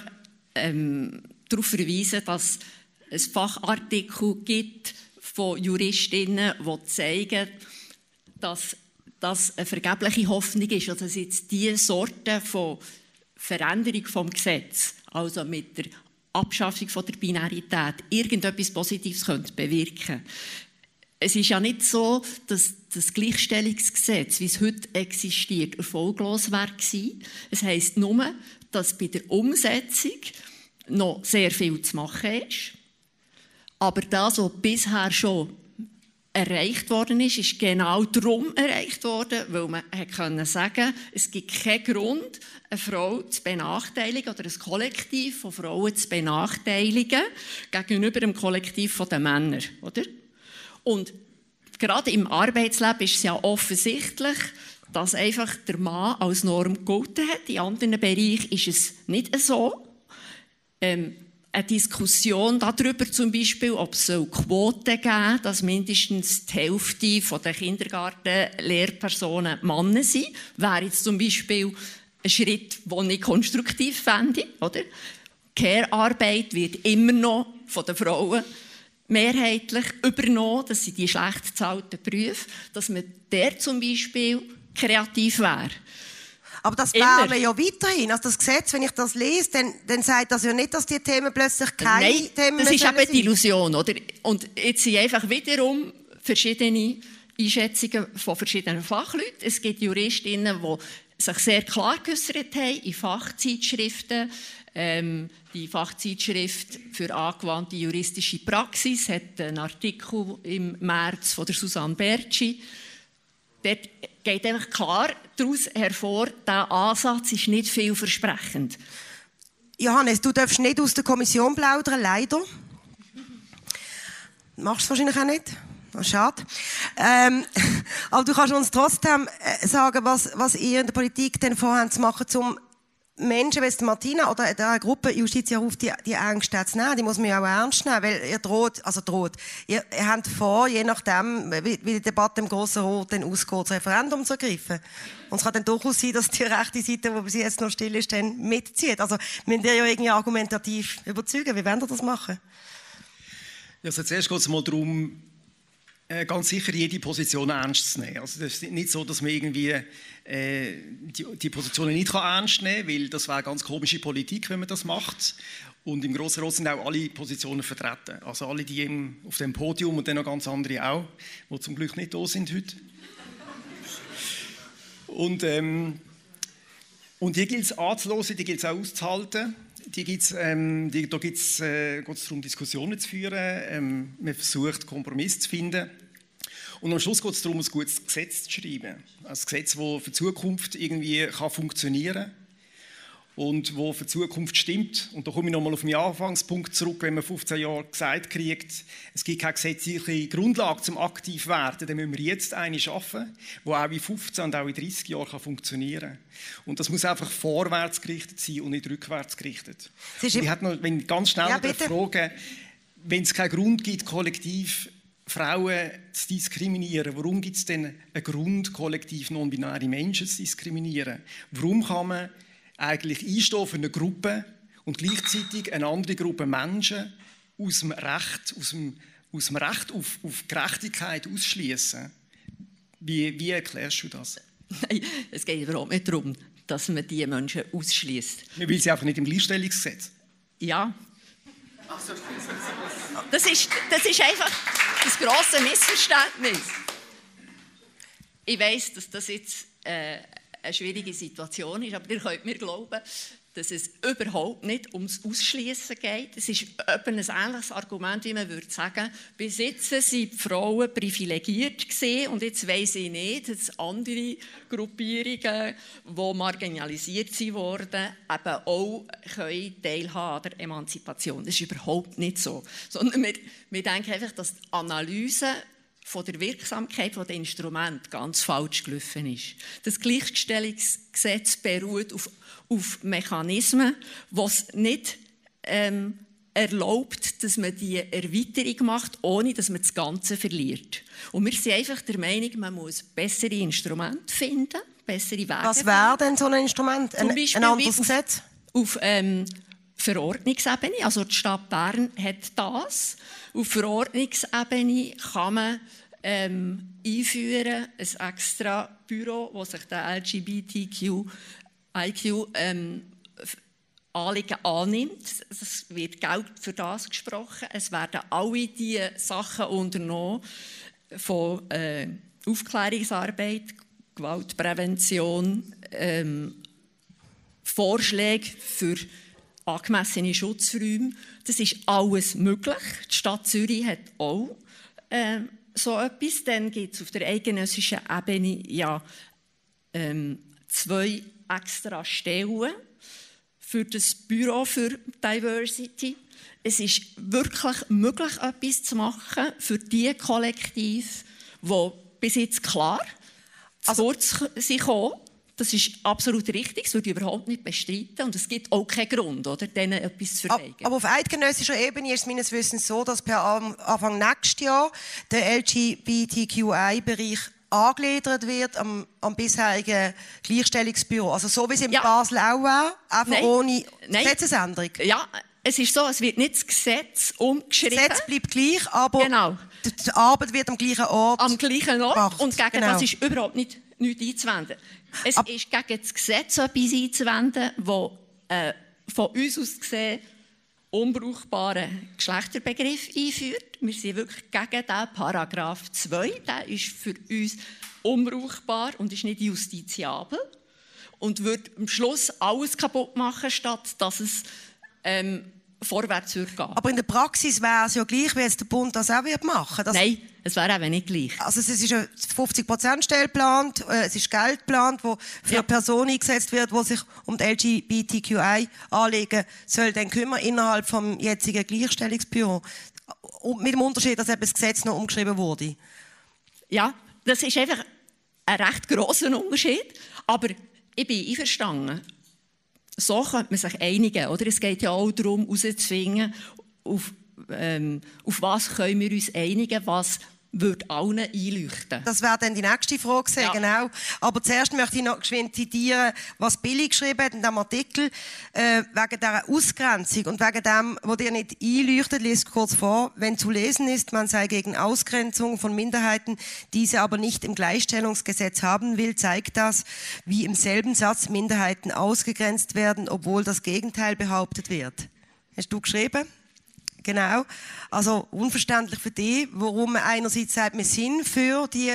darauf verweisen, dass es Fachartikel gibt von Juristinnen, die zeigen, dass das eine vergebliche Hoffnung ist. Also dass jetzt diese Sorte von Veränderung des Gesetzes, also mit der Abschaffung von der Binarität, irgendetwas Positives bewirken könnte. Es ist ja nicht so, dass das Gleichstellungsgesetz, wie es heute existiert, erfolglos war. Es heisst nur, dass bei der Umsetzung noch sehr viel zu machen ist. Aber das, was bisher schon erreicht worden ist, ist genau darum erreicht worden, weil man sagen konnte, es gibt keinen Grund, eine Frau zu benachteiligen oder ein Kollektiv von Frauen zu benachteiligen gegenüber dem Kollektiv der Männer. Oder? Und gerade im Arbeitsleben ist es ja offensichtlich, dass einfach der Mann als Norm gegolten hat. In anderen Bereichen ist es nicht so. Eine Diskussion darüber zum Beispiel, ob es Quoten geben soll, dass mindestens die Hälfte der Kindergarten-Lehrpersonen Männer sind, wäre jetzt zum Beispiel ein Schritt, den ich konstruktiv fände. Oder? Care-Arbeit wird immer noch von den Frauen mehrheitlich übernommen, das sind die schlecht bezahlten Berufe, dass man der zum Beispiel kreativ wäre. Aber das wäre ja weiterhin. Also das Gesetz, wenn ich das lese, dann sagt das ja nicht, dass die Themen plötzlich keine Themen das ist eben die Illusion, oder? Und jetzt sind einfach wiederum verschiedene Einschätzungen von verschiedenen Fachleuten. Es gibt Juristinnen, die sich sehr klar geäussert haben in Fachzeitschriften. Die Fachzeitschrift für angewandte juristische Praxis hat einen Artikel im März von der Susanne Bertschi. Dort geht einfach klar daraus hervor, dieser Ansatz ist nicht vielversprechend. Johannes, du darfst nicht aus der Kommission plaudern, leider. Machst du es wahrscheinlich auch nicht. Oh, schade. Aber du kannst uns trotzdem sagen, was ihr in der Politik denn vorhabt zu machen, um Menschen wie Martina oder der Gruppe Justitia Ruft die Ängste zu nehmen. Die muss man ja auch ernst nehmen, weil ihr droht. Ihr habt vor, je nachdem, wie die Debatte im Grossen Rat dann ausgeht, das Referendum zu ergreifen. Und es kann dann durchaus sein, dass die rechte Seite, die bis jetzt noch still ist, dann mitzieht. Also, müsst ihr ja irgendwie argumentativ überzeugen. Wie wollt ihr das machen? Ja, also zuerst geht es mal darum, ganz sicher jede Position ernst zu nehmen. Also das ist nicht so, dass man irgendwie die Positionen nicht ernst nehmen kann, weil das wäre ganz komische Politik, wenn man das macht. Und im Grossen Rat sind auch alle Positionen vertreten. Also alle, die auf dem Podium und dann noch ganz andere auch, die zum Glück nicht da sind heute. Und die gilt es anzuhören, die gilt es auch auszuhalten. Da geht es darum, Diskussionen zu führen. Man versucht, Kompromisse zu finden. Und am Schluss geht es darum, ein gutes Gesetz zu schreiben. Ein Gesetz, das für die Zukunft irgendwie funktionieren kann und das für die Zukunft stimmt. Und da komme ich nochmal auf meinen Anfangspunkt zurück, wenn man 15 Jahre gesagt kriegt, es gibt keine gesetzliche Grundlage zum aktiv werden, dann müssen wir jetzt eine schaffen, die auch in 15 und auch in 30 Jahren funktionieren kann. Und das muss einfach vorwärts gerichtet sein und nicht rückwärts gerichtet. Ich hätte noch, wenn ich ganz schnell fragen, wenn es keinen Grund gibt, kollektiv Frauen zu diskriminieren, warum gibt es denn einen Grund, kollektiv non-binäre Menschen zu diskriminieren? Warum kann man eigentlich einstehen für eine Gruppe und gleichzeitig eine andere Gruppe Menschen aus dem Recht auf Gerechtigkeit ausschließen? Wie erklärst du das? Nein, es geht überhaupt nicht darum, dass man diese Menschen ausschließt. Man will sie einfach nicht im Gleichstellungsgesetz. Ja. Das ist einfach das grosse Missverständnis. Ich weiss, dass das jetzt eine schwierige Situation ist, aber ihr könnt mir glauben, dass es überhaupt nicht ums Ausschließen geht. Es ist ein ähnliches Argument, wie man würde sagen, bis jetzt sind die Frauen privilegiert gewesen und jetzt weiss ich nicht, dass andere Gruppierungen, die marginalisiert wurden, eben auch teilhaben an der Emanzipation. Das ist überhaupt nicht so. Sondern wir denken einfach, dass die Analyse von der Wirksamkeit der Instrumente ganz falsch gelaufen ist. Das Gleichstellungsgesetz beruht auf Mechanismen, die es nicht erlaubt, dass man die Erweiterung macht, ohne dass man das Ganze verliert. Und wir sind einfach der Meinung, man muss bessere Instrumente finden, bessere Wege. Was wäre denn so ein Instrument? Ein anderes Gesetz? Auf Verordnungsebene, also die Stadt Bern hat das. Auf Verordnungsebene kann man einführen, ein extra Büro, das sich der LGBTQ-Anliegen annimmt. Es wird Geld für das gesprochen. Es werden alle diese Sachen unternommen, von Aufklärungsarbeit, Gewaltprävention, Vorschläge für angemessene Schutzräume. Das ist alles möglich. Die Stadt Zürich hat auch so etwas. Dann gibt es auf der eidgenössischen Ebene ja 2 extra Stellen für das Büro für Diversity. Es ist wirklich möglich, etwas zu machen für die Kollektive, die bis jetzt klar zu kurz sind gekommen. Das ist absolut richtig, das würde ich überhaupt nicht bestreiten. Und es gibt auch keinen Grund, oder, denen etwas zu verweigern. Aber auf eidgenössischer Ebene ist es meines Wissens so, dass per Anfang nächstes Jahr der LGBTQI-Bereich angegliedert wird am bisherigen Gleichstellungsbüro. Also so wie es in Basel auch war, einfach ohne Gesetzesänderung. Ja, es ist so, es wird nicht das Gesetz umgeschrieben. Das Gesetz bleibt gleich, aber die Arbeit wird am gleichen Ort gemacht. Und gegen das ist überhaupt nichts einzuwenden. Es ist gegen das Gesetz etwas einzuwenden, das von uns aus gesehen unbrauchbaren Geschlechterbegriff einführt. Wir sind wirklich gegen den Paragraph 2. Der ist für uns unbrauchbar und ist nicht justiziabel und würde am Schluss alles kaputt machen, statt dass es vorwärts würde gehen. Aber in der Praxis wäre es ja gleich, wie jetzt der Bund das auch machen wird. Nein, es wäre eben nicht gleich. Also es ist eine 50%-Stelle geplant, es ist Geld geplant, das für Personen eingesetzt wird, die sich um die LGBTQI-Anliegen dann kümmern innerhalb des jetzigen Gleichstellungsbüros. Und mit dem Unterschied, dass eben das Gesetz noch umgeschrieben wurde. Ja, das ist einfach ein recht grosser Unterschied. Aber ich bin einverstanden. So könnte man sich einigen. Oder? Es geht ja auch darum, herauszufinden, auf was können wir uns einigen, was würde allen einleuchten. Das wäre dann die nächste Frage gewesen, genau. Aber zuerst möchte ich noch geschwind zitieren, was Billy geschrieben hat in diesem Artikel, wegen dieser Ausgrenzung und wegen dem, was dir nicht einleuchtet, liest kurz vor. Wenn zu lesen ist, man sei gegen Ausgrenzung von Minderheiten, diese aber nicht im Gleichstellungsgesetz haben will, zeigt das, wie im selben Satz Minderheiten ausgegrenzt werden, obwohl das Gegenteil behauptet wird. Hast du geschrieben? Genau. Also unverständlich für dich, warum man einerseits sagt, wir sind für die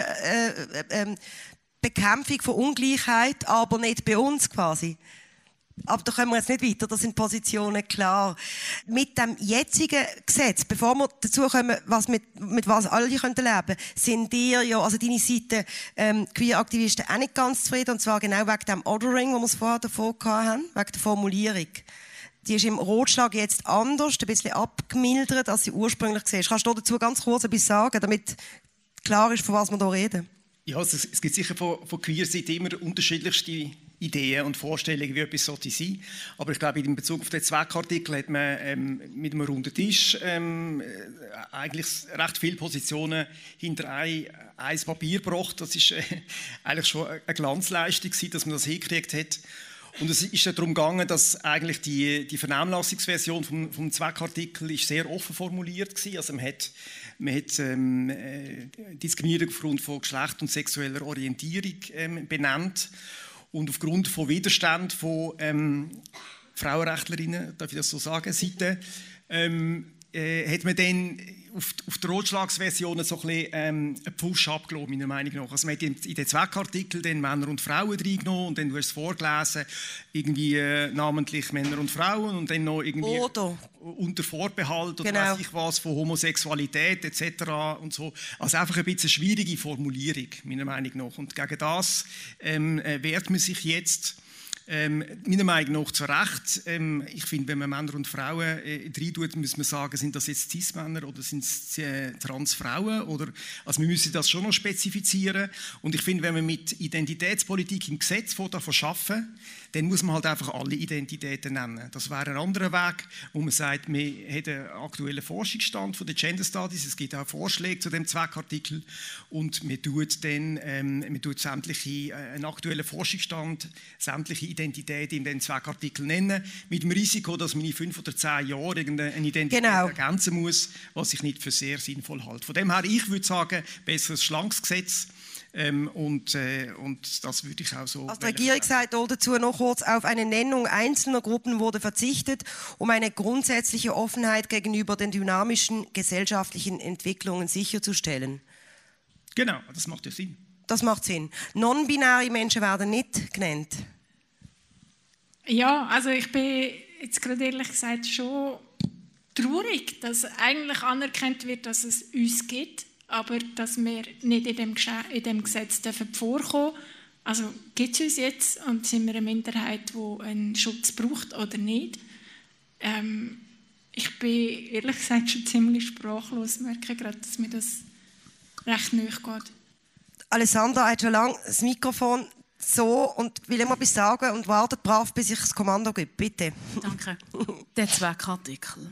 Bekämpfung von Ungleichheit, aber nicht bei uns quasi. Aber da kommen wir jetzt nicht weiter, da sind Positionen klar. Mit dem jetzigen Gesetz, bevor wir dazu kommen, mit was alle leben können, sind dir ja, also deine Seite, Queer-Aktivisten auch nicht ganz zufrieden, und zwar genau wegen dem Ordering, wo wir es vorher davon hatten, wegen der Formulierung. Die ist im Rotschlag jetzt anders, ein bisschen abgemildert, als sie ursprünglich war. Kannst du dazu ganz kurz etwas sagen, damit klar ist, von was wir hier reden? Ja, also es gibt sicher von Queer-Seite immer unterschiedlichste Ideen und Vorstellungen, wie etwas sollte sein. Aber ich glaube, in Bezug auf den Zweckartikel hat man mit einem runden Tisch eigentlich recht viele Positionen hinter ein Papier gebracht. Das ist eigentlich schon eine Glanzleistung, dass man das hingekriegt hat. Und es ist ja darum gegangen, dass eigentlich die Vernehmlassungsversion vom Zweckartikel ist sehr offen formuliert war. Also man hat Diskriminierung aufgrund von Geschlecht und sexueller Orientierung benannt. Und aufgrund von Widerstand von Frauenrechtlerinnen, darf ich das so sagen, Seite, hat man dann auf der Rotschlagsversion so ein bisschen einen Pfusch abgelassen, meiner Meinung nach. Also man hat in den Zweckartikel dann Männer und Frauen reingenommen und dann, du hast es vorgelesen, irgendwie namentlich Männer und Frauen und dann noch irgendwie unter Vorbehalt oder weiss ich was von Homosexualität etc. und so. Also einfach ein bisschen eine schwierige Formulierung, meiner Meinung nach. Und gegen das wehrt man sich jetzt meiner Meinung nach zu Recht. Ich finde, wenn man Männer und Frauen reintut, muss man sagen, sind das jetzt Cis-Männer oder sind es Trans-Frauen? Also wir müssen das schon noch spezifizieren. Und ich finde, wenn man mit Identitätspolitik im Gesetz davon arbeiten, dann muss man halt einfach alle Identitäten nennen. Das wäre ein anderer Weg, wo man sagt, wir haben einen aktuellen Forschungsstand von den Gender Studies, es gibt auch Vorschläge zu dem Zweckartikel und man tut dann einen aktuellen Forschungsstand, sämtliche Identitäten in den Zweckartikel nennen, mit dem Risiko, dass man in 5 oder 10 Jahren irgendeine Identität ergänzen muss, was ich nicht für sehr sinnvoll halte. Von dem her, ich würde sagen, besseres schlankes Gesetz. Und das würde ich auch so... Also die Regierung sagt dazu noch kurz, auf eine Nennung einzelner Gruppen wurde verzichtet, um eine grundsätzliche Offenheit gegenüber den dynamischen gesellschaftlichen Entwicklungen sicherzustellen. Genau, das macht ja Sinn. Das macht Sinn. Non-binäre Menschen werden nicht genannt. Ja, also ich bin jetzt gerade ehrlich gesagt schon traurig, dass eigentlich anerkannt wird, dass es uns gibt, aber dass wir nicht in dem Gesetz vorkommen dürfen. Also gibt es uns jetzt und sind wir eine Minderheit, die einen Schutz braucht oder nicht? Ich bin ehrlich gesagt schon ziemlich sprachlos. Ich merke gerade, dass mir das recht nahe geht. Alessandra hat schon lange das Mikrofon so und will immer etwas sagen und wartet brav, bis ich das Kommando gebe. Bitte. Danke. Der Zweckartikel.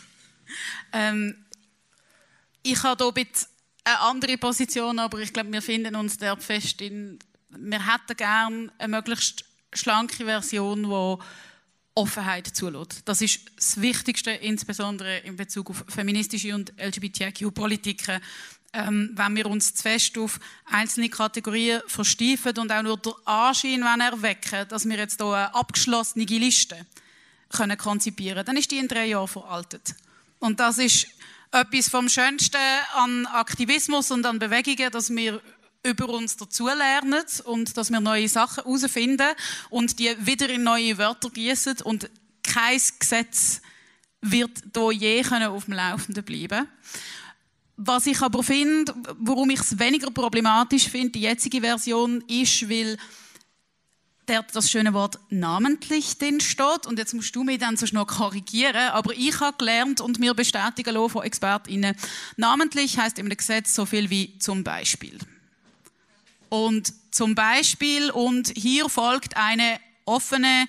Ich habe hier eine andere Position, aber ich glaube, wir finden uns dort fest wir hätten gerne eine möglichst schlanke Version, die Offenheit zulässt. Das ist das Wichtigste, insbesondere in Bezug auf feministische und LGBTIQ-Politiken. Wenn wir uns zu fest auf einzelne Kategorien versteifen und auch nur den Anschein erwecken, dass wir jetzt hier eine abgeschlossene Liste konzipieren können, dann ist die in 3 Jahren veraltet. Und das ist etwas vom Schönsten an Aktivismus und an Bewegungen, dass wir über uns dazulernen und dass wir neue Sachen herausfinden und die wieder in neue Wörter gießen und kein Gesetz wird hier je auf dem Laufenden bleiben. Was ich aber finde, warum ich es weniger problematisch finde, die jetzige Version, ist, weil das schöne Wort namentlich drin steht. Und jetzt musst du mich dann so noch korrigieren. Aber ich habe gelernt und mir bestätigen lassen von ExpertInnen, namentlich heisst im Gesetz so viel wie zum Beispiel. Und zum Beispiel, und hier folgt eine offene,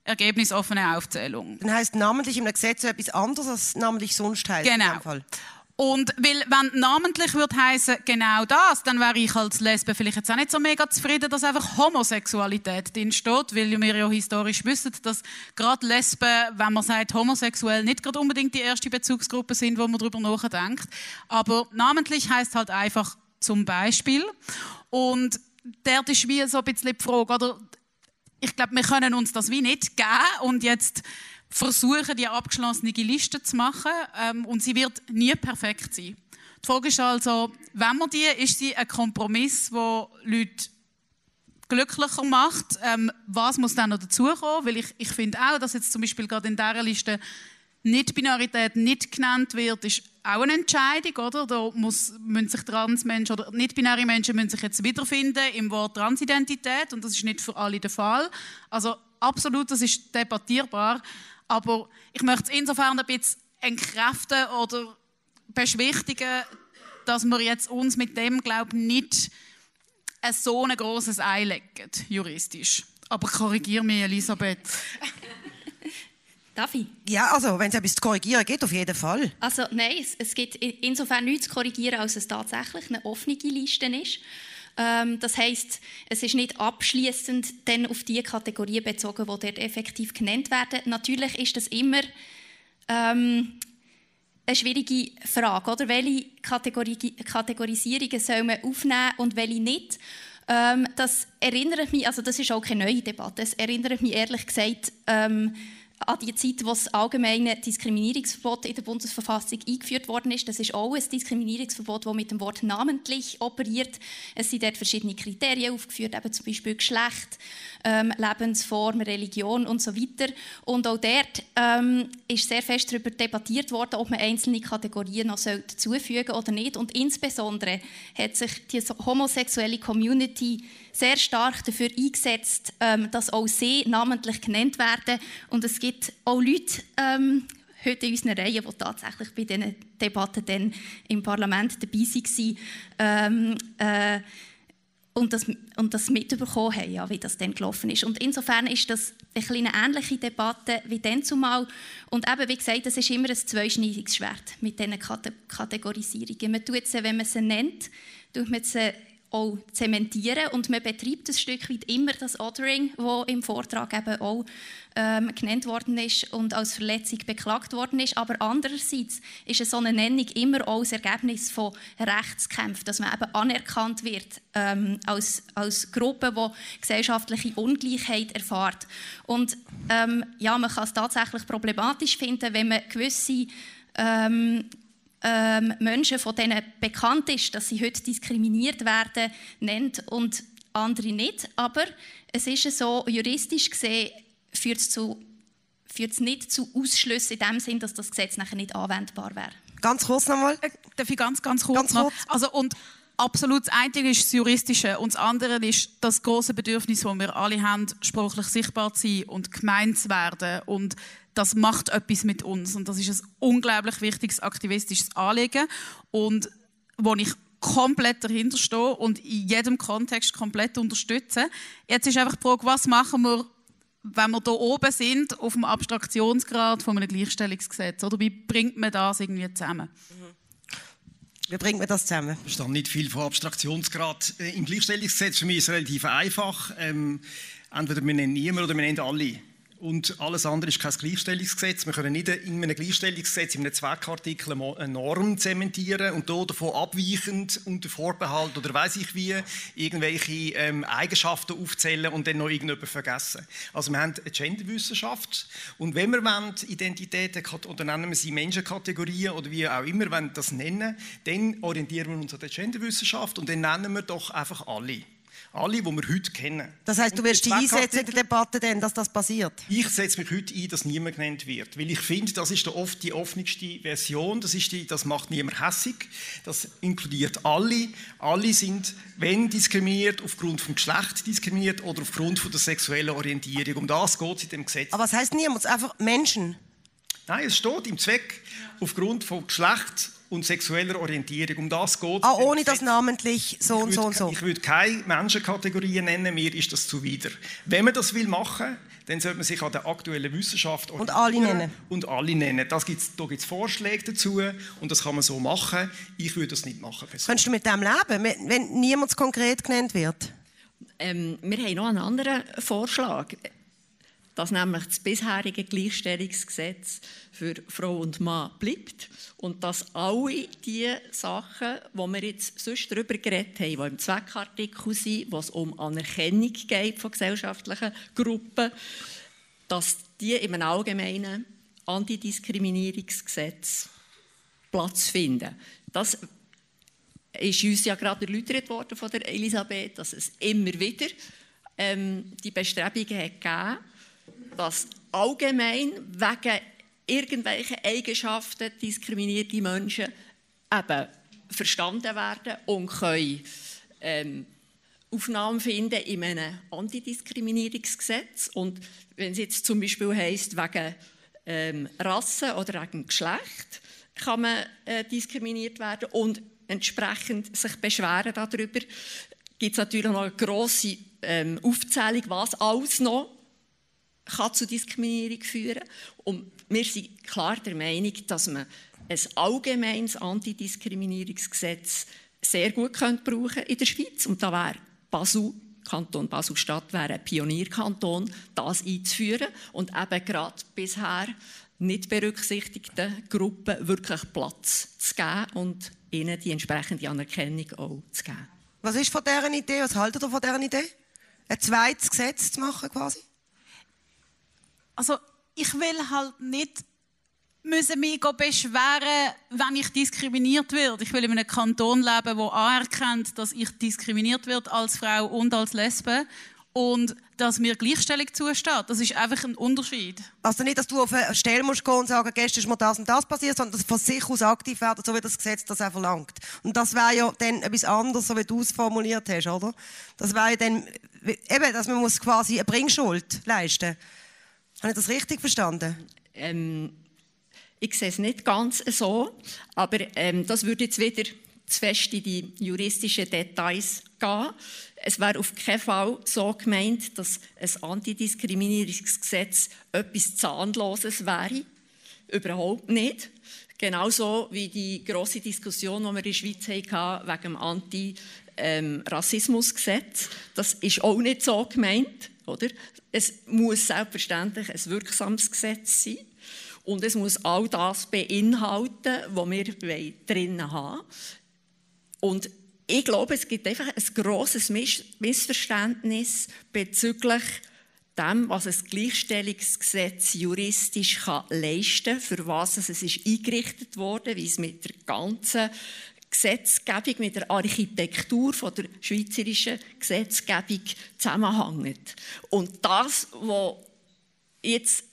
ergebnisoffene Aufzählung. Dann heisst namentlich im Gesetz etwas anderes, als namentlich sonst heisst. Genau. In dem Fall. Und weil, wenn namentlich würde heissen, genau das, dann wäre ich als Lesbe vielleicht jetzt auch nicht so mega zufrieden, dass einfach Homosexualität drin steht, weil wir ja historisch wissen, dass gerade Lesben, wenn man sagt homosexuell, nicht gerade unbedingt die erste Bezugsgruppe sind, wo man darüber nachdenkt. Aber namentlich heisst halt einfach zum Beispiel. Und dort ist wie so ein bisschen die Frage, oder? Ich glaube, wir können uns das wie nicht geben und jetzt versuchen, die abgeschlossene Liste zu machen, und sie wird nie perfekt sein. Die Frage ist also, wenn man ist sie ein Kompromiss, der Leute glücklicher macht? Was muss dann noch dazukommen? Weil ich finde auch, dass jetzt zum Beispiel gerade in dieser Liste Nicht-Binarität nicht genannt wird, ist auch eine Entscheidung, oder? Da müssen sich Transmenschen oder nicht-binäre Menschen müssen sich jetzt wiederfinden im Wort Transidentität, und das ist nicht für alle der Fall. Also absolut, das ist debattierbar. Aber ich möchte es insofern ein bisschen entkräften oder beschwichtigen, dass wir jetzt uns mit dem, glaube ich, nicht so ein grosses Ei legen, juristisch. Aber korrigiere mich, Elisabeth. Darf ich? Ja, also, wenn es etwas zu korrigieren gibt, auf jeden Fall. Also nein, es gibt insofern nichts zu korrigieren, als es tatsächlich eine offene Liste ist. Das heisst, es ist nicht abschliessend dann auf die Kategorien bezogen, die dort effektiv genannt werden. Natürlich ist das immer eine schwierige Frage, oder? Welche Kategorisierungen soll man aufnehmen und welche nicht? Das erinnert mich, also das ist auch keine neue Debatte, es erinnert mich ehrlich gesagt an die Zeit, wo das allgemeine Diskriminierungsverbot in der Bundesverfassung eingeführt worden ist. Das ist auch ein Diskriminierungsverbot, das mit dem Wort namentlich operiert. Es sind dort verschiedene Kriterien aufgeführt, eben zum Beispiel Geschlecht, Lebensform, Religion und so weiter. Und auch dort ist sehr fest darüber debattiert worden, ob man einzelne Kategorien noch dazufügen soll oder nicht. Und insbesondere hat sich die homosexuelle Community sehr stark dafür eingesetzt, dass auch sie namentlich genannt werden. Und es gibt auch Leute heute in unseren Reihen, die tatsächlich bei diesen Debatten dann im Parlament dabei waren und das mitbekommen haben, ja, wie das dann gelaufen ist. Und insofern ist das eine kleine ähnliche Debatte wie dann zumal. Und eben, wie gesagt, das ist immer ein zweischneidiges Schwert mit diesen Kategorisierungen. Man tut sie, wenn man sie nennt, tut man sie auch zementieren, und man betreibt ein Stück weit immer das Othering, das im Vortrag eben auch genannt worden ist und als Verletzung beklagt worden ist. Aber andererseits ist so eine Nennung immer auch das Ergebnis von Rechtskämpfen, dass man eben anerkannt wird als Gruppe, die gesellschaftliche Ungleichheit erfährt. Und ja, man kann es tatsächlich problematisch finden, wenn man gewisse Menschen, von denen bekannt ist, dass sie heute diskriminiert werden, nennt und andere nicht. Aber es ist so, juristisch gesehen führt es nicht zu Ausschlüssen in dem Sinn, dass das Gesetz nachher nicht anwendbar wäre. Ganz kurz nochmal. Darf ich ganz kurz noch? Also, und absolut, das eine ist das Juristische und das andere ist das grosse Bedürfnis, das wir alle haben, sprachlich sichtbar zu sein und gemeint zu werden. Und das macht etwas mit uns. Und das ist ein unglaublich wichtiges aktivistisches Anliegen. Und wo ich komplett dahinter stehe und in jedem Kontext komplett unterstütze. Jetzt ist einfach die Frage, was machen wir, wenn wir hier oben sind, auf dem Abstraktionsgrad von einem Gleichstellungsgesetz? Oder wie bringt man das irgendwie zusammen? Wie bringt man das zusammen? Ich verstehe nicht viel von Abstraktionsgrad. Im Gleichstellungsgesetz für mich ist es relativ einfach. Entweder wir nennen niemanden oder wir nennen alle. Und alles andere ist kein Gleichstellungsgesetz. Wir können nicht in einem Gleichstellungsgesetz, in einem Zweckartikel eine Norm zementieren und davon abweichend unter Vorbehalt oder weiss ich wie irgendwelche Eigenschaften aufzählen und dann noch irgendjemanden vergessen. Also wir haben eine Genderwissenschaft und wenn wir Identitäten oder nennen wir sie Menschenkategorien oder wie auch immer das nennen, dann orientieren wir uns an der Genderwissenschaft und dann nennen wir doch einfach alle. Alle, die wir heute kennen. Das heisst, du wirst dich einsetzen in der Debatte, denn, dass das passiert? Ich setze mich heute ein, dass niemand genannt wird. Weil ich finde, das ist oft die offenste Version. Das macht niemand hässig. Das inkludiert alle. Alle sind, wenn diskriminiert, aufgrund des Geschlechts diskriminiert oder aufgrund von der sexuellen Orientierung. Um das geht es in dem Gesetz. Aber was heisst niemand? Einfach Menschen? Nein, es steht im Zweck aufgrund von Geschlecht und sexueller Orientierung. Um das geht es. Ohne das namentlich so und so und so. Ich würde keine Menschenkategorien nennen, mir ist das zuwider. Wenn man das machen will, dann sollte man sich an der aktuellen Wissenschaft und alle nennen. Und alle nennen. Da gibt es Vorschläge dazu und das kann man so machen. Ich würde das nicht machen. Könntest du mit dem leben, wenn niemand konkret genannt wird? Wir haben noch einen anderen Vorschlag, dass nämlich das bisherige Gleichstellungsgesetz für Frau und Mann bleibt und dass alle die Sachen, die wir jetzt sonst darüber geredet haben, die im Zweckartikel sind, wo es um Anerkennung geht von gesellschaftlichen Gruppen, dass die in einem allgemeinen Antidiskriminierungsgesetz Platz finden. Das ist uns ja gerade erläutert worden von der Elisabeth, dass es immer wieder die Bestrebungen hat gegeben, dass allgemein wegen irgendwelchen Eigenschaften diskriminierte Menschen eben verstanden werden und können Aufnahme finden in einem Antidiskriminierungsgesetz. Und wenn es jetzt zum Beispiel heisst, wegen Rasse oder wegen Geschlecht kann man diskriminiert werden und entsprechend sich beschweren darüber, gibt es natürlich noch eine grosse Aufzählung, was alles noch kann zu Diskriminierung führen. Und wir sind klar der Meinung, dass man ein allgemeines Antidiskriminierungsgesetz sehr gut brauchen in der Schweiz. Und da wäre Basel, Kanton Basel-Stadt, wäre ein Pionierkanton, das einzuführen und eben gerade bisher nicht berücksichtigten Gruppen wirklich Platz zu geben und ihnen die entsprechende Anerkennung auch zu geben. Was ist von dieser Idee? Was haltet ihr von dieser Idee? Ein zweites Gesetz zu machen quasi? Also ich will halt nicht mich beschweren, wenn ich diskriminiert werde. Ich will in einem Kanton leben, der anerkennt, dass ich diskriminiert werde als Frau und als Lesbe und dass mir Gleichstellung zusteht. Das ist einfach ein Unterschied. Also nicht, dass du auf eine Stelle musst gehen und sagen, gestern ist mir das und das passiert, sondern dass von sich aus aktiv werden, so wie das Gesetz das auch verlangt. Und das wäre ja dann etwas anderes, so wie du es formuliert hast, oder? Das wäre ja dann, eben, dass man muss quasi eine Bringschuld leisten muss. Habe ich das richtig verstanden? Ich sehe es nicht ganz so, aber das würde jetzt wieder zu fest in die juristischen Details gehen. Es wäre auf keinen Fall so gemeint, dass ein Antidiskriminierungsgesetz etwas Zahnloses wäre. Überhaupt nicht. Genauso wie die grosse Diskussion, die wir in der Schweiz hatten, wegen dem Anti-Rassismusgesetz. Das ist auch nicht so gemeint. Oder? Es muss selbstverständlich ein wirksames Gesetz sein. Und es muss all das beinhalten, was wir drinnen haben wollen. Und ich glaube, es gibt einfach ein grosses Missverständnis bezüglich dem, was ein Gleichstellungsgesetz juristisch leisten kann, für was es ist eingerichtet wurde, wie es mit der ganzen Gesetzgebung, mit der Architektur von der schweizerischen Gesetzgebung zusammenhängt. Und das, was jetzt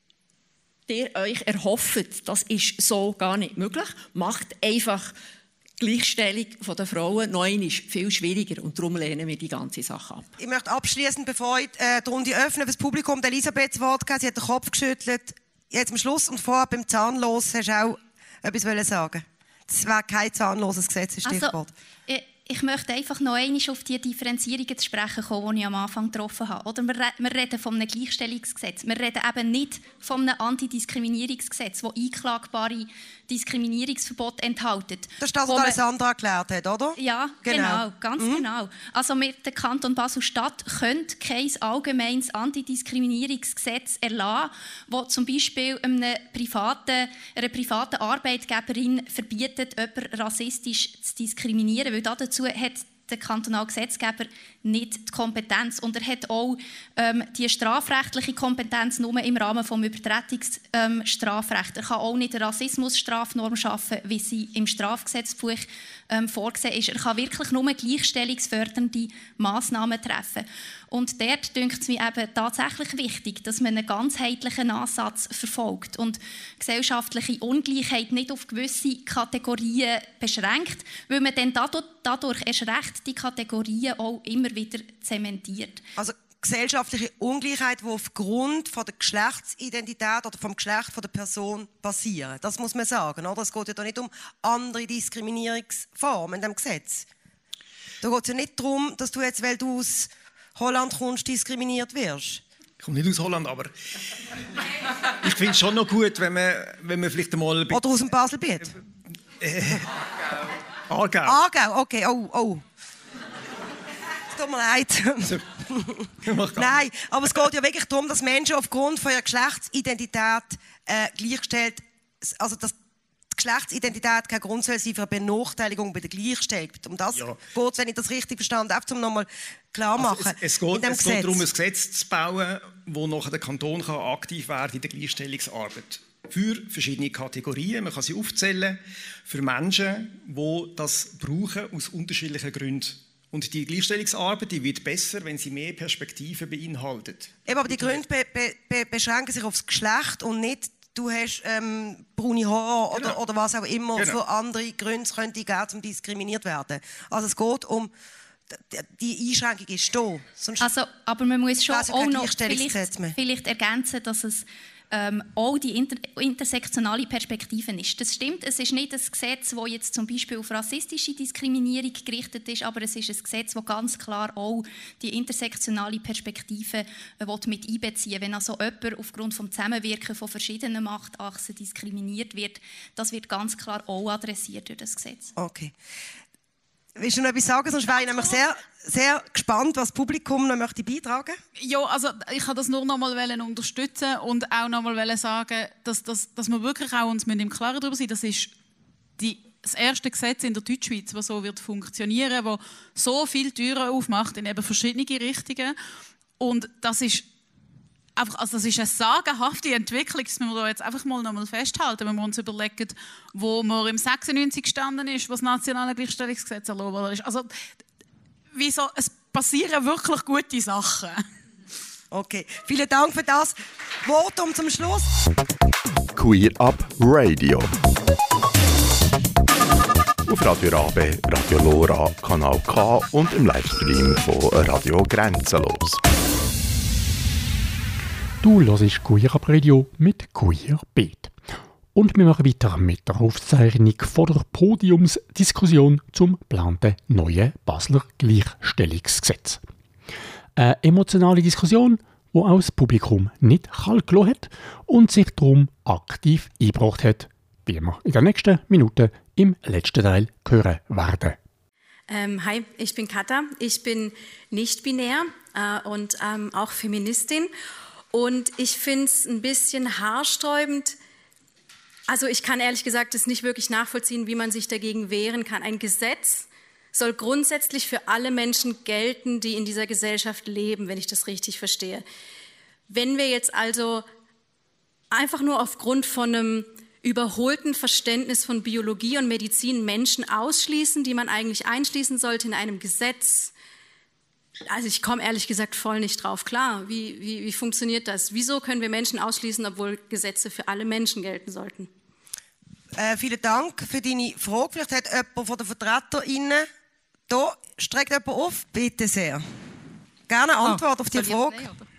ihr euch erhofft, das ist so gar nicht möglich, macht einfach die Gleichstellung der Frauen noch einmal viel schwieriger und darum lehnen wir die ganze Sache ab. Ich möchte abschließend, bevor ich die Runde öffne, für das Publikum Elisabeth das Wort geben. Sie hat den Kopf geschüttelt. Jetzt am Schluss und vorher beim Zahnlos hast du auch etwas sagen. Das wäre kein zahnloses Gesetz, das Stichwort. Also, ich möchte einfach noch einmal auf die Differenzierungen zu sprechen kommen, die ich am Anfang getroffen habe. Oder wir reden von einem Gleichstellungsgesetz. Wir reden eben nicht von einem Antidiskriminierungsgesetz, das einklagbare Diskriminierungsverbote enthält. Das ist das, was Alessandra erklärt hat, oder? Ja, genau, ganz genau. Also der Kanton Basel-Stadt könnte kein allgemeines Antidiskriminierungsgesetz erlassen, das zum Beispiel einer privaten Arbeitgeberin verbietet, jemanden rassistisch zu diskriminieren, weil dazu hat der kantonale Gesetzgeber nicht die Kompetenz. Und er hat auch die strafrechtliche Kompetenz nur im Rahmen des Übertretungsstrafrechts. Er kann auch nicht eine Rassismusstrafnorm schaffen, wie sie im Strafgesetzbuch vorgesehen ist. Er kann wirklich nur gleichstellungsfördernde Massnahmen treffen. Und dort dünkt es mir eben tatsächlich wichtig, dass man einen ganzheitlichen Ansatz verfolgt und gesellschaftliche Ungleichheit nicht auf gewisse Kategorien beschränkt, weil man dann dadurch erst recht die Kategorien auch immer wieder zementiert. Also gesellschaftliche Ungleichheit, die aufgrund von der Geschlechtsidentität oder vom Geschlecht der Person passieren. Das muss man sagen, oder? Es geht ja da nicht um andere Diskriminierungsformen in diesem Gesetz. Da geht es ja nicht darum, dass du jetzt, weil du aus Holland kommst, diskriminiert wirst. Ich komme nicht aus Holland, aber ich finde es schon noch gut, wenn man vielleicht einmal... Oder aus dem Baselbiet? Aargau. Aargau, okay, oh. Es tut mir leid. Nein, aber es geht ja wirklich darum, dass Menschen aufgrund von ihrer Geschlechtsidentität gleichgestellt, also dass die Geschlechtsidentität kein Grund soll sein für eine Benachteiligung bei der Gleichstellung. Um das geht es, wenn ich das richtig verstanden habe, um nochmal klar machen. Also es geht darum, ein Gesetz zu bauen, wo nachher der Kanton aktiv werden in der Gleichstellungsarbeit. Für verschiedene Kategorien. Man kann sie aufzählen für Menschen, die das brauchen aus unterschiedlichen Gründen. Und die Gleichstellungsarbeit die wird besser, wenn sie mehr Perspektiven beinhaltet. Eben, aber die Gründe beschränken sich auf das Geschlecht und nicht, du hast braune Haare oder was auch immer für andere Gründe könnte geben, um diskriminiert werden. Also es geht um, die Einschränkung ist da. Also, aber man muss schon auch noch vielleicht ergänzen, dass es auch die intersektionale Perspektive ist. Das stimmt, es ist nicht ein Gesetz, das jetzt zum Beispiel auf rassistische Diskriminierung gerichtet ist, aber es ist ein Gesetz, das ganz klar auch die intersektionale Perspektive mit einbeziehen will. Wenn also jemand aufgrund des Zusammenwirken von verschiedenen Machtachsen diskriminiert wird, das wird ganz klar auch adressiert durch das Gesetz. Okay. Willst du noch etwas sagen? Sonst wäre ich nämlich sehr, sehr gespannt, was das Publikum noch möchte beitragen möchte. Ja, also ich wollte das nur noch mal unterstützen und auch noch mal sagen, dass wir wirklich auch uns im Klaren darüber sind. Das ist das erste Gesetz in der Deutschschweiz, das so wird funktionieren, das so viele Türen aufmacht in eben verschiedene Richtungen. Und das ist einfach, also das ist eine sagenhafte Entwicklung, das müssen wir da jetzt einfach mal noch mal festhalten, wenn wir uns überlegen, wo man im 96 gestanden ist, wo das nationale Gleichstellungsgesetz erlaubt ist. Also, wieso? Es passieren wirklich gute Sachen. Okay, vielen Dank für das Votum zum Schluss. Queer Up Radio. Auf Radio Rabe, Radio Lora, Kanal K und im Livestream von Radio Grenzenlos. Du hörst Queer Up Radio mit Queer Beat. Und wir machen weiter mit der Aufzeichnung von der Podiumsdiskussion zum geplanten neuen Basler Gleichstellungsgesetz. Eine emotionale Diskussion, die auch das Publikum nicht kalt gelassen hat und sich darum aktiv eingebracht hat, wie wir in der nächsten Minute im letzten Teil hören werden. Hi, ich bin Katha, ich bin nicht-binär und auch Feministin. Und ich finde es ein bisschen haarsträubend. Also ich kann ehrlich gesagt das nicht wirklich nachvollziehen, wie man sich dagegen wehren kann. Ein Gesetz soll grundsätzlich für alle Menschen gelten, die in dieser Gesellschaft leben, wenn ich das richtig verstehe. Wenn wir jetzt also einfach nur aufgrund von einem überholten Verständnis von Biologie und Medizin Menschen ausschließen, die man eigentlich einschließen sollte in einem Gesetz, also ich komme ehrlich gesagt voll nicht drauf klar. Wie funktioniert das? Wieso können wir Menschen ausschließen, obwohl Gesetze für alle Menschen gelten sollten? Vielen Dank für deine Frage. Vielleicht hat jemand von den VertreterInnen da streckt jemand auf. Bitte sehr. Gerne Antwort auf die Frage.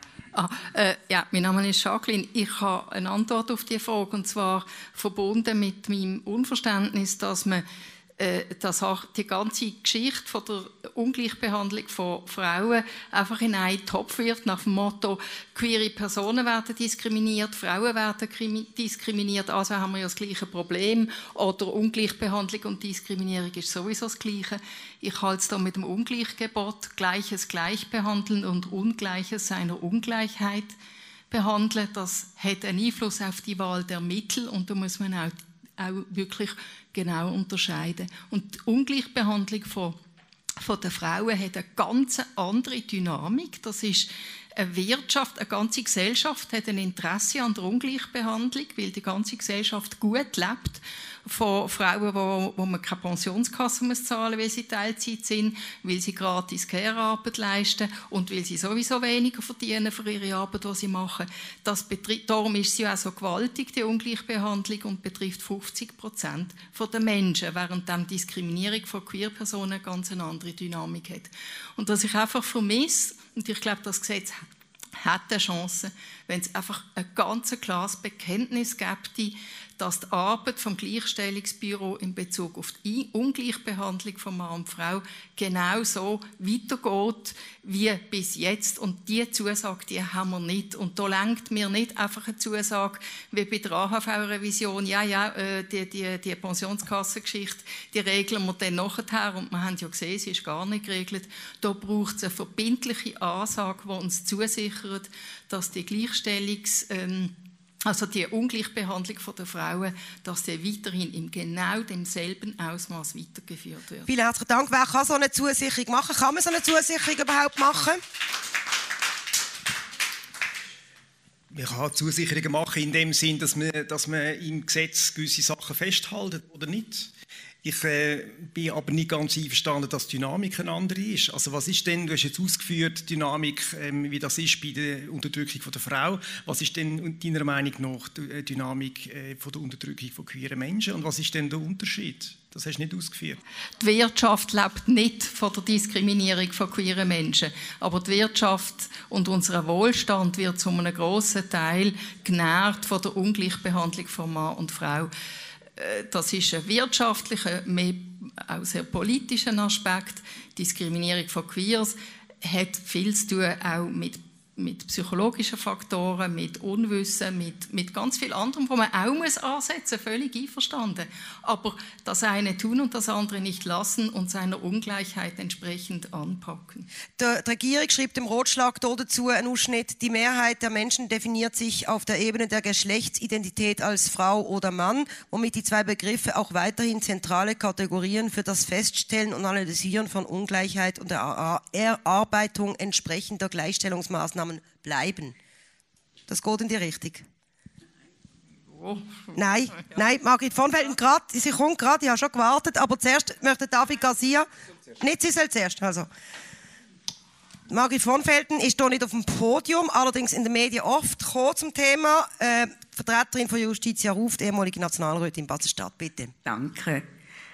Ja, mein Name ist Jacqueline. Ich habe eine Antwort auf die Frage, und zwar verbunden mit meinem Unverständnis, dass man auch die ganze Geschichte von der Ungleichbehandlung von Frauen einfach in einen Topf wirft, nach dem Motto, queere Personen werden diskriminiert, Frauen werden diskriminiert, also haben wir ja das gleiche Problem, oder Ungleichbehandlung und Diskriminierung ist sowieso das Gleiche. Ich halte es da mit dem Ungleichgebot, Gleiches gleich behandeln und Ungleiches seiner Ungleichheit behandeln. Das hat einen Einfluss auf die Wahl der Mittel, und da muss man auch wirklich genau unterscheiden. Und die Ungleichbehandlung von den Frauen hat eine ganz andere Dynamik. Das ist eine Wirtschaft, eine ganze Gesellschaft hat ein Interesse an der Ungleichbehandlung, weil die ganze Gesellschaft gut lebt von Frauen, wo man keine Pensionskasse muss zahlen, weil sie Teilzeit sind, weil sie gratis Care-Arbeit leisten und weil sie sowieso weniger verdienen für ihre Arbeit, die sie machen. Darum ist sie auch so gewaltig, die Ungleichbehandlung, und betrifft 50% der Menschen, während die Diskriminierung von Queer-Personen eine ganz andere Dynamik hat. Und was ich einfach vermisse, und ich glaube, das Gesetz hat eine Chance, wenn es einfach ein ganz klares Bekenntnis gäbe, dass die Arbeit vom Gleichstellungsbüro in Bezug auf die Ungleichbehandlung von Mann und Frau genauso weitergeht wie bis jetzt. Und diese Zusage, die haben wir nicht. Und da lenkt mir nicht einfach eine Zusage wie bei der AHV-Revision, die Pensionskassengeschichte, die regeln wir dann nachher. Und wir haben ja gesehen, sie ist gar nicht geregelt. Da braucht es eine verbindliche Ansage, die uns zusichert, dass die also die Ungleichbehandlung der Frauen, dass die weiterhin in genau demselben Ausmaß weitergeführt wird. Vielen herzlichen Dank. Wer kann so eine Zusicherung machen? Kann man so eine Zusicherung überhaupt machen? Man kann Zusicherungen machen in dem Sinn, dass man im Gesetz gewisse Sachen festhält oder nicht. Ich bin aber nicht ganz einverstanden, dass die Dynamik eine andere ist. Also was ist denn, du hast jetzt ausgeführt, Dynamik, wie das ist bei der Unterdrückung der Frau. Was ist denn deiner Meinung nach die Dynamik von der Unterdrückung von queeren Menschen? Und was ist denn der Unterschied? Das hast du nicht ausgeführt. Die Wirtschaft lebt nicht von der Diskriminierung von queeren Menschen. Aber die Wirtschaft und unser Wohlstand wird zu einem grossen Teil genährt von der Ungleichbehandlung von Mann und Frau. Das ist ein wirtschaftlicher, mehr auch sehr politischer Aspekt. Diskriminierung von Queers hat viel zu tun auch mit psychologischen Faktoren, mit Unwissen, mit ganz viel anderem, wo man auch ansetzen muss, völlig einverstanden. Aber das eine tun und das andere nicht lassen und seiner Ungleichheit entsprechend anpacken. Die Regierung schreibt im Rotschlag dazu einen Ausschnitt: Die Mehrheit der Menschen definiert sich auf der Ebene der Geschlechtsidentität als Frau oder Mann, womit die zwei Begriffe auch weiterhin zentrale Kategorien für das Feststellen und Analysieren von Ungleichheit und der Erarbeitung entsprechender Gleichstellungsmaßnahmen bleiben. Das geht in die Richtung. Oh. Nein, Margrit von Velden, sie kommt gerade, ich habe schon gewartet, aber zuerst möchte David Garcia. Nicht sie soll zuerst, also. Margrit von Velden ist hier nicht auf dem Podium, allerdings in den Medien oft gekommen zum Thema. Vertreterin von Justitia ruft, ehemalige Nationalrätin in Basel-Stadt, bitte. Danke.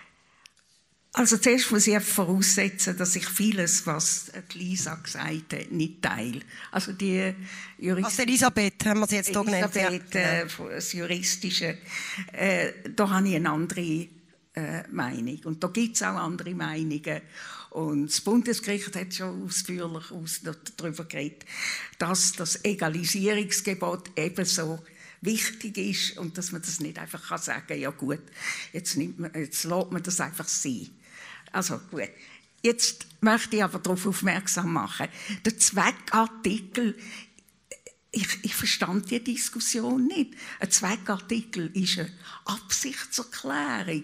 Also zuerst muss ich voraussetzen, dass ich vieles, was Lisa gesagt hat, nicht teile. Also die Elisabeth haben wir sie jetzt hier genannt. Das Juristische, da habe ich eine andere Meinung. Und da gibt es auch andere Meinungen. Und das Bundesgericht hat schon ausführlich darüber geredet, dass das Egalisierungsgebot ebenso wichtig ist und dass man das nicht einfach sagen kann, ja gut, jetzt lässt man das einfach sein. Also gut. Jetzt möchte ich aber darauf aufmerksam machen. Der Zweckartikel, ich verstand die Diskussion nicht. Ein Zweckartikel ist eine Absichtserklärung.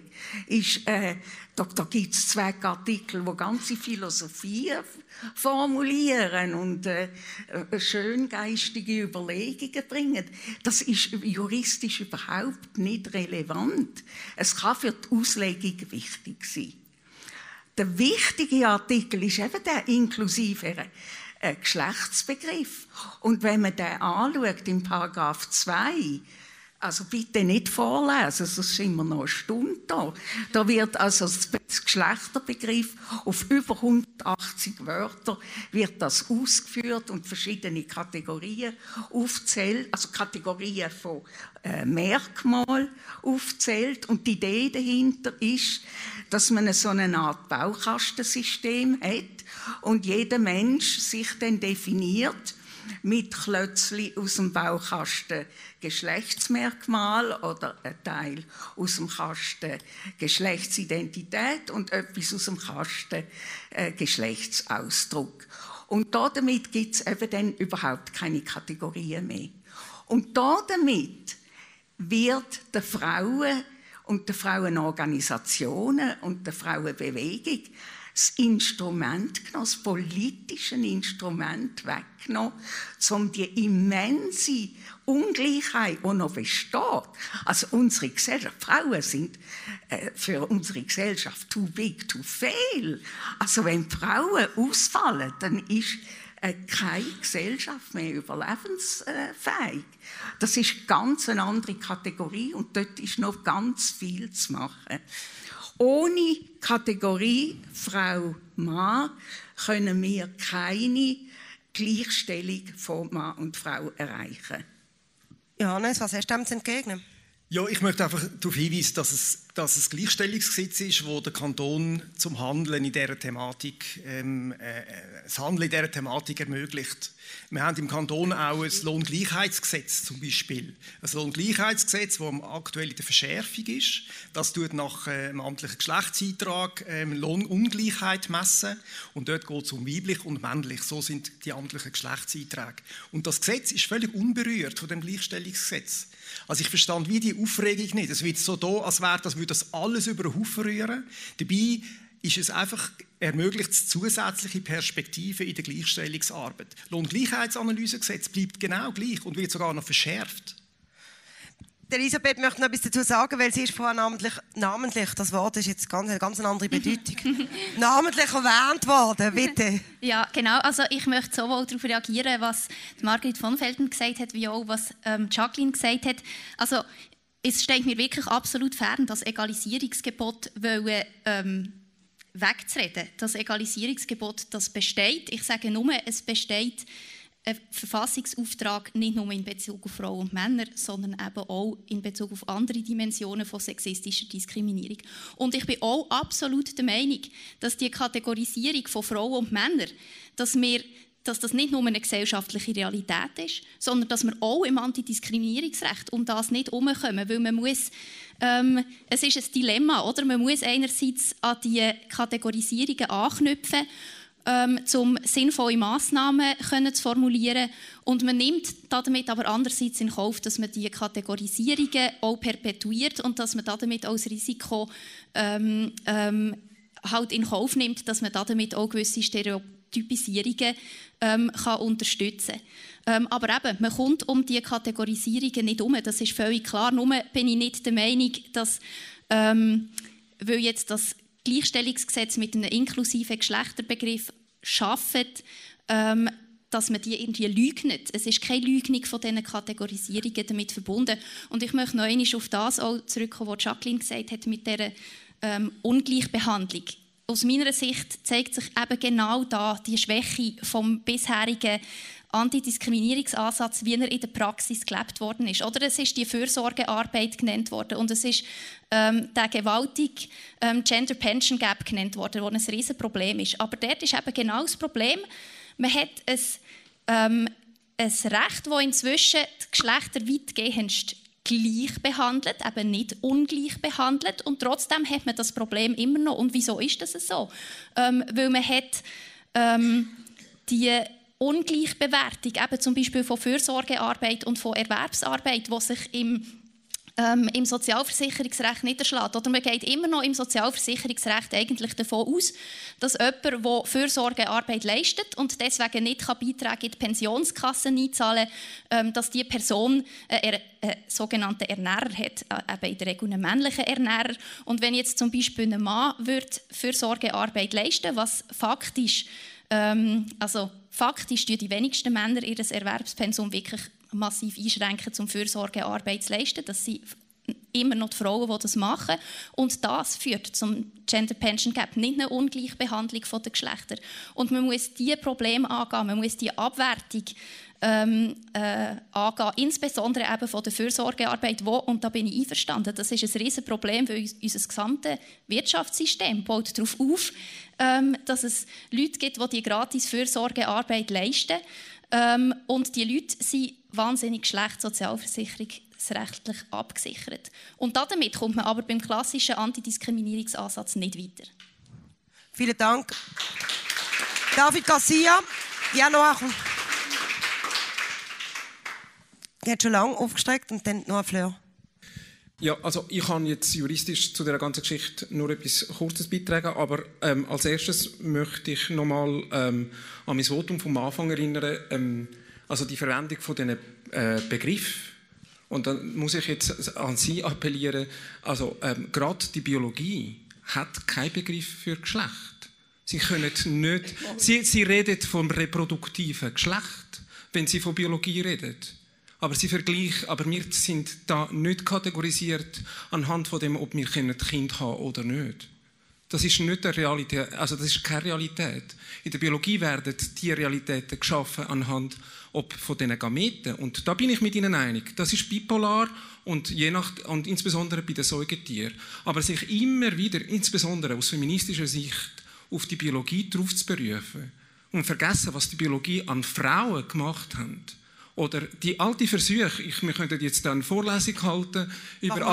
Da gibt es Zweckartikel, die ganze Philosophie formulieren und schöngeistige Überlegungen bringen. Das ist juristisch überhaupt nicht relevant. Es kann für die Auslegung wichtig sein. Der wichtige Artikel ist eben der inklusive Geschlechtsbegriff. Und wenn man den anschaut im Paragraph 2, also bitte nicht vorlesen, sonst sind wir noch eine Stunde da. Da wird also das Geschlechterbegriff auf über 180 Wörter wird das ausgeführt und verschiedene Kategorien aufzählt, also Kategorien von Merkmalen aufzählt. Und die Idee dahinter ist, dass man so eine Art Baukastensystem hat und jeder Mensch sich dann definiert mit Klötzli aus dem Baukasten Geschlechtsmerkmal oder ein Teil aus dem Kasten Geschlechtsidentität und etwas aus dem Kasten Geschlechtsausdruck. Und damit gibt es eben dann überhaupt keine Kategorien mehr. Und damit wird den Frauen und den Frauenorganisationen und der Frauenbewegung das Instrument genommen, das politische Instrument weggenommen, um die immense Ungleichheit, die noch besteht. Also unsere Gesellschaft, Frauen sind für unsere Gesellschaft too big to fail. Also wenn Frauen ausfallen, dann ist keine Gesellschaft mehr überlebensfähig. Das ist ganz eine andere Kategorie und dort ist noch ganz viel zu machen. Ohne Kategorie Frau-Mann können wir keine Gleichstellung von Mann und Frau erreichen. Johannes, was hast du dem zu entgegnen? Ja, ich möchte einfach darauf hinweisen, dass es ein Gleichstellungsgesetz ist, wo der Kanton zum Handeln in dieser Thematik, das Handeln in dieser Thematik ermöglicht. Wir haben im Kanton auch ein Lohngleichheitsgesetz zum Beispiel. Ein Lohngleichheitsgesetz, das aktuell in der Verschärfung ist. Das tut nach dem amtlichen Geschlechtseintrag Lohnungleichheit messen. Und dort geht es um weiblich und männlich. So sind die amtlichen Geschlechtseinträge. Und das Gesetz ist völlig unberührt von dem Gleichstellungsgesetz. Also ich verstand wie die Aufregung nicht. Es wird so da, als wäre das, würde das alles über den Haufen rühren. Dabei ist es einfach ermöglicht zusätzliche Perspektiven in der Gleichstellungsarbeit. Lohngleichheitsanalysegesetz bleibt genau gleich und wird sogar noch verschärft. Elisabeth möchte noch etwas dazu sagen, weil sie ist vorhin namentlich, das Wort ist jetzt eine ganz andere Bedeutung, namentlich erwähnt worden, bitte. Ja, genau. Also ich möchte sowohl darauf reagieren, was Margrit von Velden gesagt hat, wie auch was Jacqueline gesagt hat. Also es steht mir wirklich absolut fern, das Egalisierungsgebot wegzureden. Das Egalisierungsgebot, das besteht. Ich sage nur, es besteht ein Verfassungsauftrag nicht nur in Bezug auf Frauen und Männer, sondern eben auch in Bezug auf andere Dimensionen von sexistischer Diskriminierung. Und ich bin auch absolut der Meinung, dass die Kategorisierung von Frauen und Männern, dass das nicht nur eine gesellschaftliche Realität ist, sondern dass wir auch im Antidiskriminierungsrecht um das nicht herumkommen, weil man muss, es ist ein Dilemma, oder? Man muss einerseits an die Kategorisierungen anknüpfen, um sinnvolle Massnahmen zu formulieren. Und man nimmt damit aber andererseits in Kauf, dass man diese Kategorisierungen auch perpetuiert und dass man damit auch das Risiko halt in Kauf nimmt, dass man damit auch gewisse Stereotypisierungen kann unterstützen kann. Aber eben, man kommt um diese Kategorisierungen nicht herum, das ist völlig klar. Nur bin ich nicht der Meinung, dass, weil jetzt das Gleichstellungsgesetz mit einem inklusiven Geschlechterbegriff schafft, dass man die irgendwie leugnet. Es ist keine Leugnung von diesen Kategorisierungen damit verbunden. Und ich möchte noch einmal auf das auch zurückkommen, was Jacqueline gesagt hat mit dieser Ungleichbehandlung. Aus meiner Sicht zeigt sich eben genau da die Schwäche vom bisherigen Antidiskriminierungsansatz, wie er in der Praxis gelebt worden ist. Oder es ist die Fürsorgearbeit genannt worden und es ist der gewaltige Gender Pension Gap genannt worden, wo ein Riesenproblem ist. Aber dort ist eben genau das Problem, man hat ein Recht, das inzwischen die Geschlechter weitgehend gleich behandelt, eben nicht ungleich behandelt und trotzdem hat man das Problem immer noch. Und wieso ist das so? Weil man hat die Ungleichbewertung, eben zum Beispiel von Fürsorgearbeit und von Erwerbsarbeit, die sich im Sozialversicherungsrecht niederschlägt. Oder man geht immer noch im Sozialversicherungsrecht eigentlich davon aus, dass jemand, der Fürsorgearbeit leistet und deswegen nicht Beiträge in die Pensionskassen einzahlen kann, dass diese Person einen sogenannten Ernährer hat, eben in der Regel einen männlichen Ernährer. Und wenn jetzt zum Beispiel ein Mann Fürsorgearbeit leisten würde, was faktisch tun die wenigsten Männer ihr Erwerbspensum wirklich massiv einschränken, um Fürsorgearbeit zu leisten. Das sind immer noch die Frauen, die das machen. Und das führt zum Gender Pension Gap, nicht eine Ungleichbehandlung der Geschlechter. Und man muss diese Probleme angehen, man muss die Abwertung angehen, insbesondere eben von der Fürsorgearbeit, und da bin ich einverstanden, das ist ein riesiges Problem, weil unser gesamtes Wirtschaftssystem baut darauf auf, dass es Leute gibt, die gratis Fürsorgearbeit leisten. Und die Leute sind wahnsinnig schlecht sozialversicherungsrechtlich abgesichert. Und damit kommt man aber beim klassischen Antidiskriminierungsansatz nicht weiter. Vielen Dank. David Garcia, ja noch. Er hat schon lange aufgestreckt und dann noch ein Fleur. Ja, also ich kann jetzt juristisch zu der ganzen Geschichte nur etwas Kurzes beitragen, aber als erstes möchte ich nochmal an mein Votum vom Anfang erinnern, also die Verwendung von diesen Begriffen. Und dann muss ich jetzt an Sie appellieren, also gerade die Biologie hat keinen Begriff für Geschlecht. Sie können nicht, Sie reden vom reproduktiven Geschlecht, wenn Sie von Biologie reden. Aber wir sind da nicht kategorisiert anhand von dem, ob wir Kind haben oder nicht. Das ist nicht eine Realität, also das ist keine Realität. In der Biologie werden die Realitäten geschaffen anhand von diesen Gameten. Und da bin ich mit Ihnen einig. Das ist bipolar und insbesondere bei den Säugetieren. Aber sich immer wieder, insbesondere aus feministischer Sicht, auf die Biologie drauf zu berufen und vergessen, was die Biologie an Frauen gemacht hat. Oder die alte Versuche, wir könnten jetzt eine Vorlesung halten über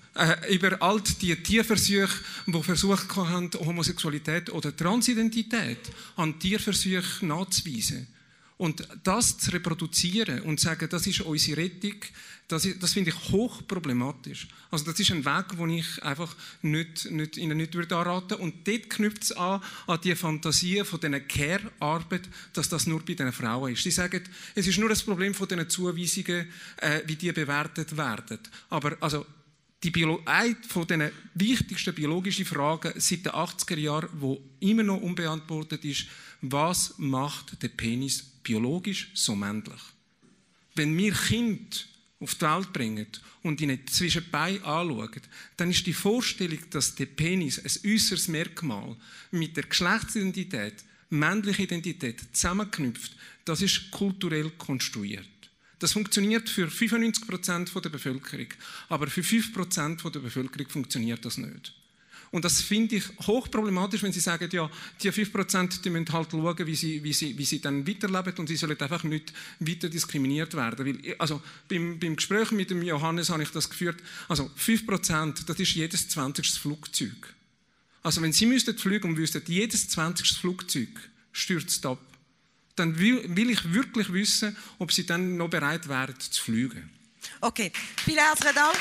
all die Tierversuche, die versucht haben, Homosexualität oder Transidentität an Tierversuchen nachzuweisen. Und das zu reproduzieren und zu sagen, das ist unsere Rettung, das finde ich hochproblematisch. Also das ist ein Weg, den ich einfach Ihnen nicht anraten würde. Und dort knüpft es an die Fantasie von dieser Care-Arbeit, dass das nur bei den Frauen ist. Sie sagen, es ist nur ein Problem von diesen Zuweisungen, wie die bewertet werden. Aber also eine von den wichtigsten biologischen Fragen seit den 80er Jahren, die immer noch unbeantwortet ist, was macht der Penis biologisch so männlich? Wenn wir Kinder auf die Welt bringen und ihnen zwischen die Beine anschauen, dann ist die Vorstellung, dass der Penis ein äußeres Merkmal mit der Geschlechtsidentität, männliche Identität zusammenknüpft, das ist kulturell konstruiert. Das funktioniert für 95% der Bevölkerung, aber für 5% der Bevölkerung funktioniert das nicht. Und das finde ich hochproblematisch, wenn Sie sagen, ja, die 5% die müssen halt schauen, wie sie dann weiterleben und sie sollen einfach nicht weiter diskriminiert werden. Weil, also beim Gespräch mit dem Johannes habe ich das geführt, also 5%, das ist jedes 20. Flugzeug. Also wenn Sie müssten fliegen und wüssten, jedes 20. Flugzeug stürzt ab, dann will ich wirklich wissen, ob Sie dann noch bereit wären zu fliegen. Okay, vielen herzlichen Dank.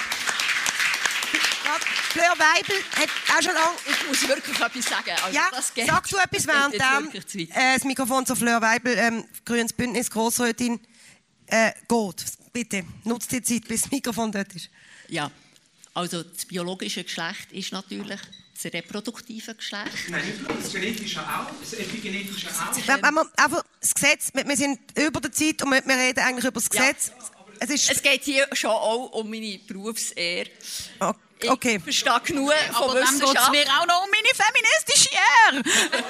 Fleur Weibel hat auch schon lange... Ich muss wirklich etwas sagen. Also, ja, das geht. Sag du etwas während das Mikrofon zu Fleur Weibel, Grünes Bündnis, Grossrätin, geht. Bitte, nutzt die Zeit, bis das Mikrofon dort ist. Ja, also das biologische Geschlecht ist natürlich das reproduktive Geschlecht. Nein, das genetische auch, das epigenetische auch. Wenn wir einfach das Gesetz, wir sind über der Zeit und wir reden eigentlich über das Gesetz. Ja, es geht hier schon auch um meine Berufsehre. Okay. Ich verstehe genug von Wissenschaft. Aber dann geht es mir auch noch um meine feministische Ehre.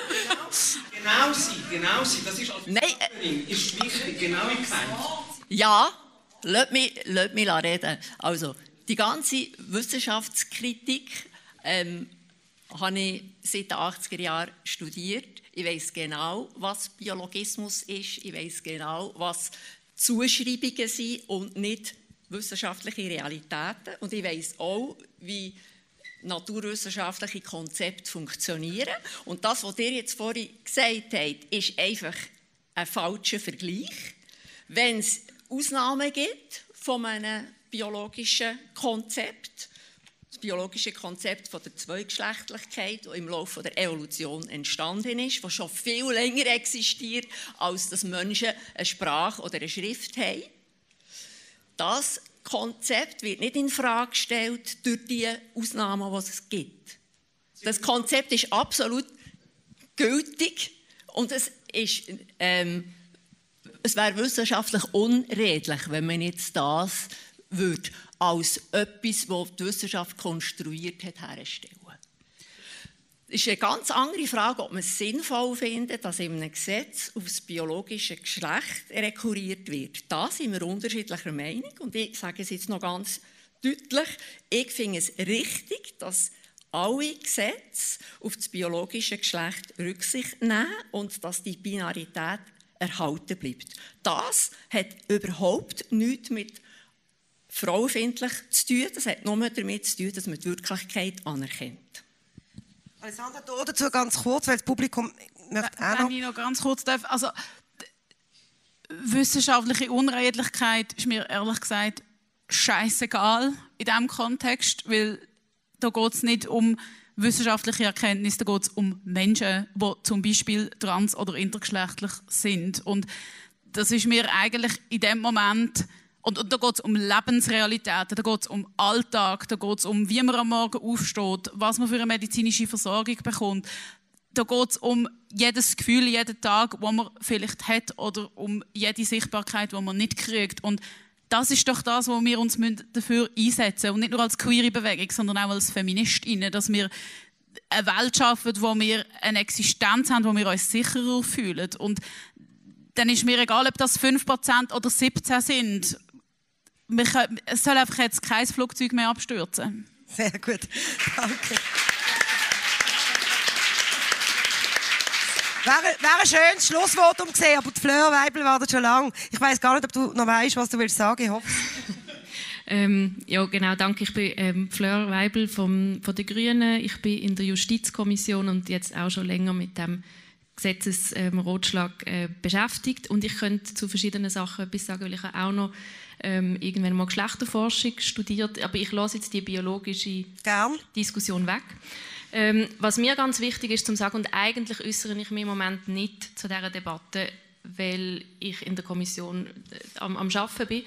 Genau sie. Das ist als Partnerin ist wichtig, genau im Kleinen. Ja, lass mich reden. Also, die ganze Wissenschaftskritik habe ich seit den 80er Jahren studiert. Ich weiss genau, was Biologismus ist. Ich weiss genau, was Zuschreibungen sind und nicht wissenschaftliche Realitäten. Und ich weiss auch, wie naturwissenschaftliche Konzepte funktionieren. Und das, was ihr jetzt vorhin gesagt habt, ist einfach ein falscher Vergleich. Wenn es Ausnahmen gibt von einem biologischen Konzept, das biologische Konzept von der Zweigeschlechtlichkeit, das im Laufe der Evolution entstanden ist, das schon viel länger existiert, als dass Menschen eine Sprache oder eine Schrift haben. Das Konzept wird nicht in Frage gestellt durch die Ausnahmen, die es gibt. Das Konzept ist absolut gültig und es wäre wissenschaftlich unredlich, wenn man jetzt das würde als etwas, das die Wissenschaft konstruiert hat, herstellen. Es ist eine ganz andere Frage, ob man es sinnvoll findet, dass in einem Gesetz auf das biologische Geschlecht rekurriert wird. Da sind wir unterschiedlicher Meinung und ich sage es jetzt noch ganz deutlich. Ich finde es richtig, dass alle Gesetze auf das biologische Geschlecht Rücksicht nehmen und dass die Binarität erhalten bleibt. Das hat überhaupt nichts mit frauenfeindlich zu tun. Das hat nur damit zu tun, dass man die Wirklichkeit anerkennt. Alessandra, dazu ganz kurz, weil das Publikum möchte auch noch... Wenn ich noch ganz kurz darf. Also, wissenschaftliche Unredlichkeit ist mir ehrlich gesagt scheissegal. in diesem Kontext, weil da geht es nicht um wissenschaftliche Erkenntnis, da geht es um Menschen, die zum Beispiel trans- oder intergeschlechtlich sind. Und das ist mir eigentlich in dem Moment, und da geht es um Lebensrealitäten, da geht es um Alltag, da geht es um, wie man am Morgen aufsteht, was man für eine medizinische Versorgung bekommt. Da geht es um jedes Gefühl, jeden Tag, das man vielleicht hat, oder um jede Sichtbarkeit, die man nicht kriegt. Und das ist doch das, wo wir uns dafür einsetzen müssen. Und nicht nur als queere Bewegung, sondern auch als Feministinnen, dass wir eine Welt schaffen, wo wir eine Existenz haben, wo wir uns sicherer fühlen. Und dann ist mir egal, ob das 5% oder 17% sind. Es soll einfach jetzt kein Flugzeug mehr abstürzen. Sehr gut. Danke. Wäre ein schönes Schlussvotum gesehen, aber die Fleur Weibel wartet schon lange. Ich weiss gar nicht, ob du noch weißt, was du willst sagen. Ich hoffe. Ja, genau, danke. Ich bin Fleur Weibel von den Grünen. Ich bin in der Justizkommission und jetzt auch schon länger mit dem Gesetzesratschlag beschäftigt. Und ich könnte zu verschiedenen Sachen etwas sagen, weil ich auch noch irgendwann mal Geschlechterforschung studiert. Aber ich lasse jetzt die biologische Diskussion weg. Was mir ganz wichtig ist zu sagen, und eigentlich äußere ich mich im Moment nicht zu dieser Debatte, weil ich in der Kommission am Arbeiten bin.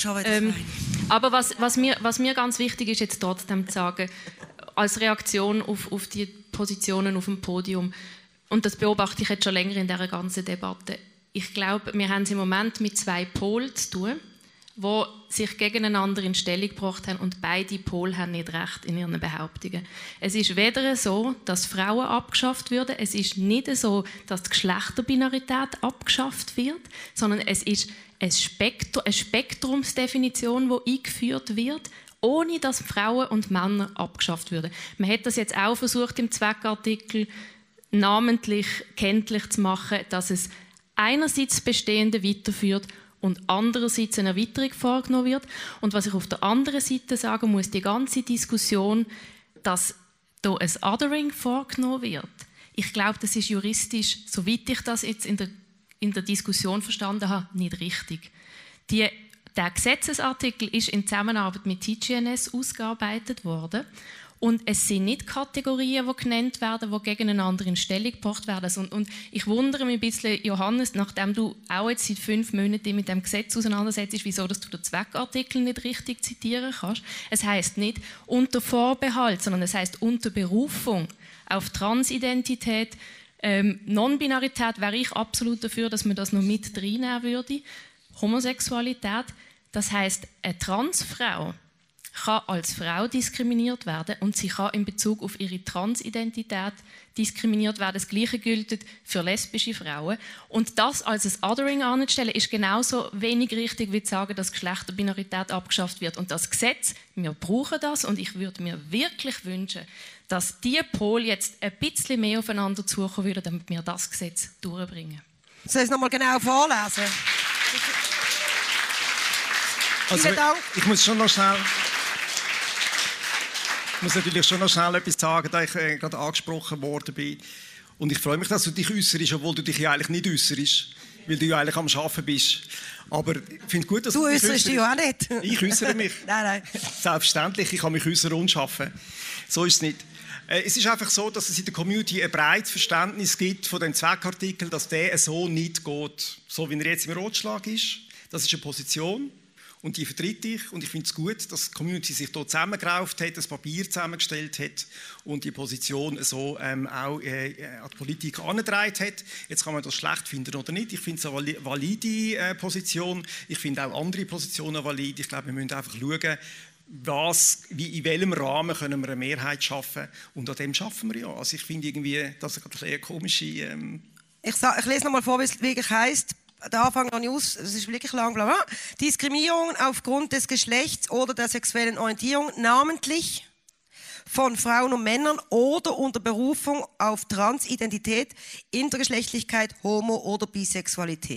Aber was mir ganz wichtig ist, jetzt trotzdem zu sagen, als Reaktion auf die Positionen auf dem Podium, und das beobachte ich jetzt schon länger in dieser ganzen Debatte, ich glaube, wir haben es im Moment mit zwei Polen zu tun, die sich gegeneinander in Stellung gebracht haben, und beide Pole haben nicht recht in ihren Behauptungen. Es ist weder so, dass Frauen abgeschafft werden, es ist nicht so, dass die Geschlechterbinarität abgeschafft wird, sondern es ist eine Spektrumsdefinition, die eingeführt wird, ohne dass Frauen und Männer abgeschafft werden. Man hat das jetzt auch versucht, im Zweckartikel namentlich kenntlich zu machen, dass es einerseits Bestehende weiterführt und andererseits eine Erweiterung vorgenommen wird. Und was ich auf der anderen Seite sagen muss, die ganze Diskussion, dass hier ein Othering vorgenommen wird, ich glaube, das ist juristisch, soweit ich das jetzt in der Diskussion verstanden habe, nicht richtig. Der Gesetzesartikel ist in Zusammenarbeit mit TGNS ausgearbeitet worden. Und es sind nicht Kategorien, die genannt werden, die gegeneinander in Stellung gebracht werden. Und ich wundere mich ein bisschen, Johannes, nachdem du auch jetzt seit 5 Monaten mit dem Gesetz auseinandersetzt, wieso dass du den Zweckartikel nicht richtig zitieren kannst. Es heisst nicht unter Vorbehalt, sondern es heisst unter Berufung auf Transidentität. Non-Binarität wäre ich absolut dafür, dass man das noch mit reinnehmen würde. Homosexualität, das heisst, eine Transfrau kann als Frau diskriminiert werden und sie kann in Bezug auf ihre Transidentität diskriminiert werden. Das Gleiche gilt für lesbische Frauen. Und das als ein Othering anzustellen, ist genauso wenig richtig, wie zu sagen, dass Geschlechterbinarität abgeschafft wird. Und das Gesetz, wir brauchen das, und ich würde mir wirklich wünschen, dass die Pole jetzt ein bisschen mehr aufeinander zukommen würden, damit wir das Gesetz durchbringen. Soll ich es nochmal genau vorlesen? Also, ich muss natürlich schon noch schnell etwas sagen, da ich gerade angesprochen worden bin. Und ich freue mich, dass du dich äußerst, obwohl du dich ja eigentlich nicht äußerst, weil du ja eigentlich am Arbeiten bist. Aber ich finde gut, dass du dich äußerst. Du äußerst dich auch nicht. Ich äußere mich. Nein. Selbstverständlich, ich kann mich äußern und arbeiten. So ist es nicht. Es ist einfach so, dass es in der Community ein breites Verständnis gibt von dem Zweckartikel, dass der so nicht geht. So wie er jetzt im Ratschlag ist. Das ist eine Position. Und die vertritt ich. Und ich finde es gut, dass die Community sich hier zusammengerauft hat, das Papier zusammengestellt hat und die Position so auch an die Politik herangetragen hat. Jetzt kann man das schlecht finden oder nicht. Ich finde es eine valide Position. Ich finde auch andere Positionen valid. Ich glaube, wir müssen einfach schauen, in welchem Rahmen können wir eine Mehrheit schaffen. Und an dem schaffen wir ja. Also ich finde irgendwie, das ist eine komische... Ich lese noch mal vor, wie es wirklich heisst. Der Anfang der News, das ist wirklich lang, bla bla. Diskriminierung aufgrund des Geschlechts oder der sexuellen Orientierung, namentlich von Frauen und Männern oder unter Berufung auf Transidentität, Intergeschlechtlichkeit, Homo- oder Bisexualität.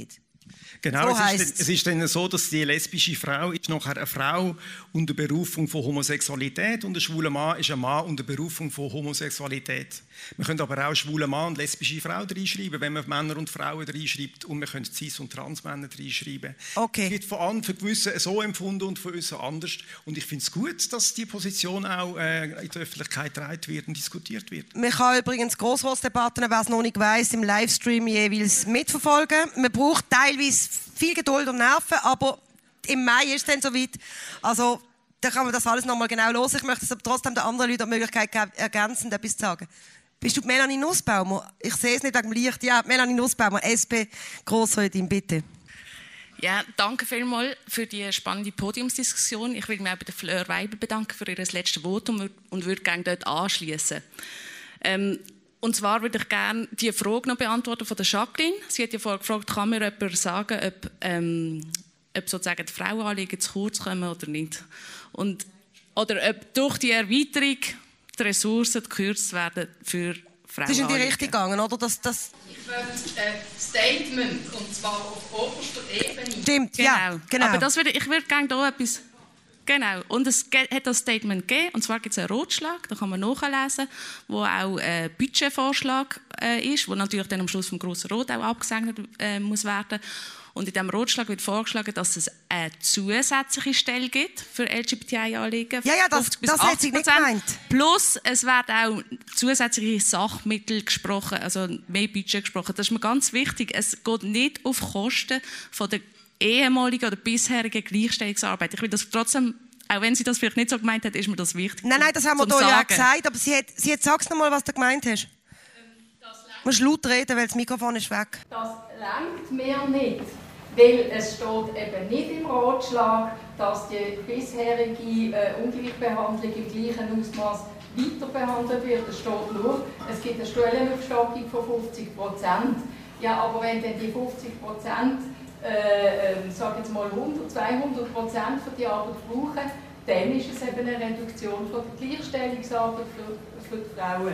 Genau, So es ist dann so, dass die lesbische Frau ist nachher eine Frau unter Berufung von Homosexualität und ein schwuler Mann ist ein Mann unter Berufung von Homosexualität. Wir können aber auch schwuler Mann und lesbische Frau reinschreiben, wenn man Männer und Frauen reinschreibt, und wir können Cis- und Transmänner reinschreiben. Okay. Es wird von Gewissen so empfunden und von uns so anders. Und ich finde es gut, dass die Position auch in der Öffentlichkeit getragen wird und diskutiert wird. Man kann übrigens Grossratsdebatten, wer es noch nicht weiss, im Livestream jeweils mitverfolgen. Man braucht teilweise viel Geduld und Nerven, aber im Mai ist es dann soweit. Also, da kann man das alles nochmal genau los. Ich möchte es aber trotzdem den anderen Leuten die Möglichkeit geben, ergänzend etwas zu sagen. Bist du Melanie Nussbaumer? Ich sehe es nicht wegen dem Licht. Ja, Melanie Nussbaumer, SP Grossrätin, bitte. Ja, danke vielmals für die spannende Podiumsdiskussion. Ich will mich auch bei der Fleur Weibel bedanken für ihr letztes Votum und würde gerne dort anschließen. Und zwar würde ich gerne die Frage noch beantworten von der Jacqueline. Sie hat ja vorher gefragt, kann mir jemand sagen, ob sozusagen die Frauenanliegen zu kurz kommen oder nicht. Oder ob durch die Erweiterung die Ressourcen gekürzt werden für Frauenanliegen. Das ist in die Richtung gegangen, oder? Ich will ein Statement, und zwar auf oberster Ebene. Stimmt, genau. Ja, genau. Aber ich würde gerne hier etwas... Genau, und es hat das Statement gegeben, und zwar gibt es einen Rotschlag, da kann man nachlesen, wo auch ein Budgetvorschlag ist, wo natürlich dann am Schluss vom Grossen Rat auch abgesegnet muss werden. Und in diesem Rotschlag wird vorgeschlagen, dass es eine zusätzliche Stelle gibt für LGBTI-Anliegen. Ja, das hat sie nicht gemeint. Plus, es werden auch zusätzliche Sachmittel gesprochen, also mehr Budget gesprochen. Das ist mir ganz wichtig. Es geht nicht auf Kosten von der ehemalige oder bisherige Gleichstellungsarbeit. Ich will das trotzdem, auch wenn sie das vielleicht nicht so gemeint hat, ist mir das wichtig. Nein, das haben wir hier ja gesagt, aber sie hat sag's noch mal, was du gemeint hast. Du musst laut reden, weil das Mikrofon ist weg. Das reicht mir nicht, weil es steht eben nicht im Ratschlag, dass die bisherige Ungleichbehandlung im gleichen Ausmaß weiter behandelt wird. Es steht nur, es gibt eine Stellenaufstockung von 50%. Ja, aber wenn dann die 50% sage jetzt mal 100, 200% für die Arbeit brauchen, dann ist es eben eine Reduktion von der Gleichstellungsarbeit für die Frauen.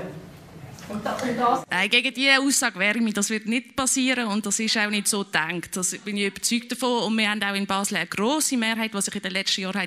Nein, gegen diese Aussage wehre ich mich. Das wird nicht passieren und das ist auch nicht so gedacht. Das bin ich überzeugt davon. Und wir haben auch in Basel eine grosse Mehrheit, die sich in den letzten Jahren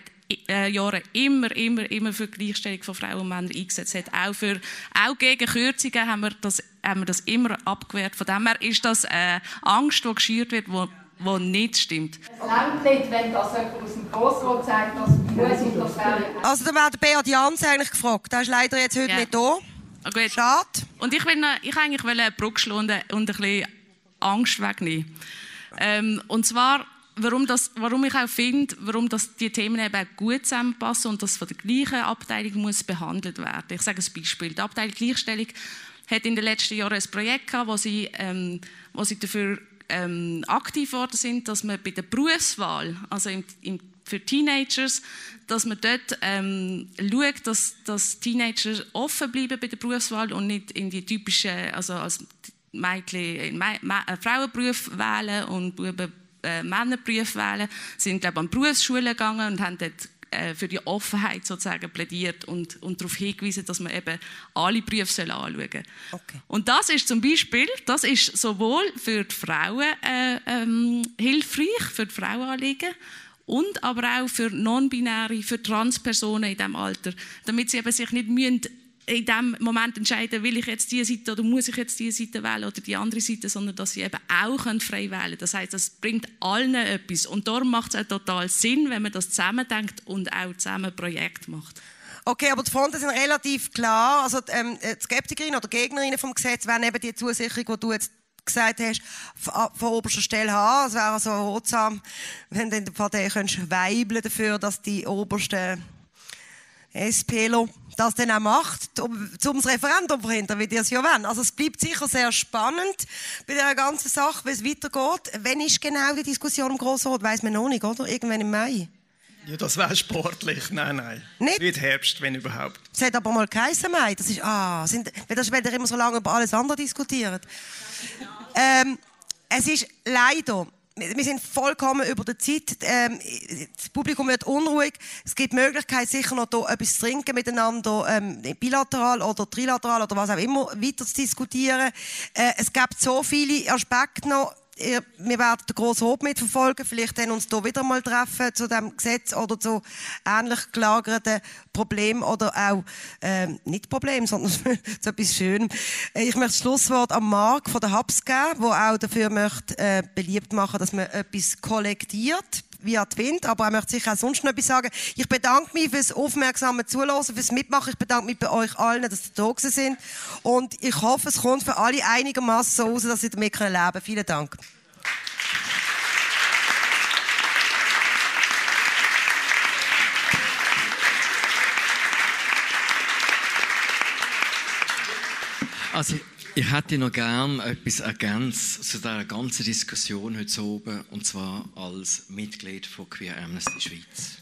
immer für die Gleichstellung von Frauen und Männern eingesetzt hat. Auch gegen Kürzungen haben wir das immer abgewehrt. Von dem her ist das eine Angst, die geschürt wird, die nicht stimmt. Es reicht nicht, wenn das jemand aus dem Grossrat sagt, dass muss und das wäre... Also da wäre der Beat Jans eigentlich gefragt. Der ist leider jetzt heute nicht da. Okay. Schade. Und ich eigentlich eine Brücke schlagen und ein bisschen Angst wegnehmen. Und zwar, warum ich auch finde, warum die Themen eben auch gut zusammenpassen und das von der gleichen Abteilung muss behandelt werden. Ich sage ein Beispiel. Die Abteilung Gleichstellung hat in den letzten Jahren ein Projekt gehabt, wo sie dafür aktiv geworden sind, dass man bei der Berufswahl, also für Teenagers, dass man dort schaut, dass Teenager offen bleiben bei der Berufswahl und nicht in die typischen, also als Mädchen Frauenberuf wählen und Buben Männerberuf wählen. Sie sind, glaube ich, an Berufsschulen gegangen und haben dort für die Offenheit sozusagen plädiert und darauf hingewiesen, dass man eben alle Berufe anschauen soll. Okay. Und das ist zum Beispiel, das ist sowohl für die Frauen hilfreich, für die Frauenanliegen, und aber auch für Non-Binäre, für Transpersonen in diesem Alter, damit sie eben sich nicht müssen in diesem Moment entscheiden, will ich jetzt diese Seite oder muss ich jetzt diese Seite wählen oder die andere Seite, sondern dass sie eben auch frei wählen können. Das heisst, das bringt allen etwas. Und darum macht es auch total Sinn, wenn man das zusammendenkt und auch zusammen ein Projekt macht. Okay, aber die Fronten sind relativ klar. Also die Skeptikerinnen oder Gegnerinnen vom Gesetz wären eben die Zusicherung, die du jetzt gesagt hast, von oberster Stelle haben. Es wäre also ratsam, wenn du in der Partei weibeln dafür, dass die obersten SPler das dann auch macht, um das Referendum zu verhindern, wie die es ja wollen. Also es bleibt sicher sehr spannend bei dieser ganzen Sache, wie es weitergeht. Wann ist genau die Diskussion im Grossen Rat? Weiss man noch nicht, oder? Irgendwann im Mai? Ja, das wäre sportlich. Nein. Nicht? Es wird Herbst, wenn überhaupt. Es hat aber mal geheißen, Mai. Das ist, weil ihr immer so lange über alles andere diskutiert. Es ist leider... Wir sind vollkommen über der Zeit. Das Publikum wird unruhig. Es gibt die Möglichkeit, sicher noch hier etwas zu trinken miteinander, bilateral oder trilateral oder was auch immer, weiter zu diskutieren. Es gibt so viele Aspekte noch. wir werden den grossen Hob mitverfolgen, vielleicht dann uns hier wieder mal treffen zu diesem Gesetz oder zu ähnlich gelagerten Problemen oder auch, nicht Problemen, sondern zu etwas Schönem. Ich möchte das Schlusswort an Marc von der HABS geben, der auch dafür möchte, beliebt machen, dass man etwas kollektiert via Twint, aber er möchte sicher auch sonst noch etwas sagen. Ich bedanke mich fürs aufmerksame Zuhören, fürs Mitmachen. Ich bedanke mich bei euch allen, dass ihr da gewesen sind. Und ich hoffe, es kommt für alle einigermaßen so raus, dass sie damit leben können. Vielen Dank. Also, ich hätte noch gerne etwas ergänzt zu dieser ganzen Diskussion heute oben, und zwar als Mitglied von Queer Amnesty Schweiz.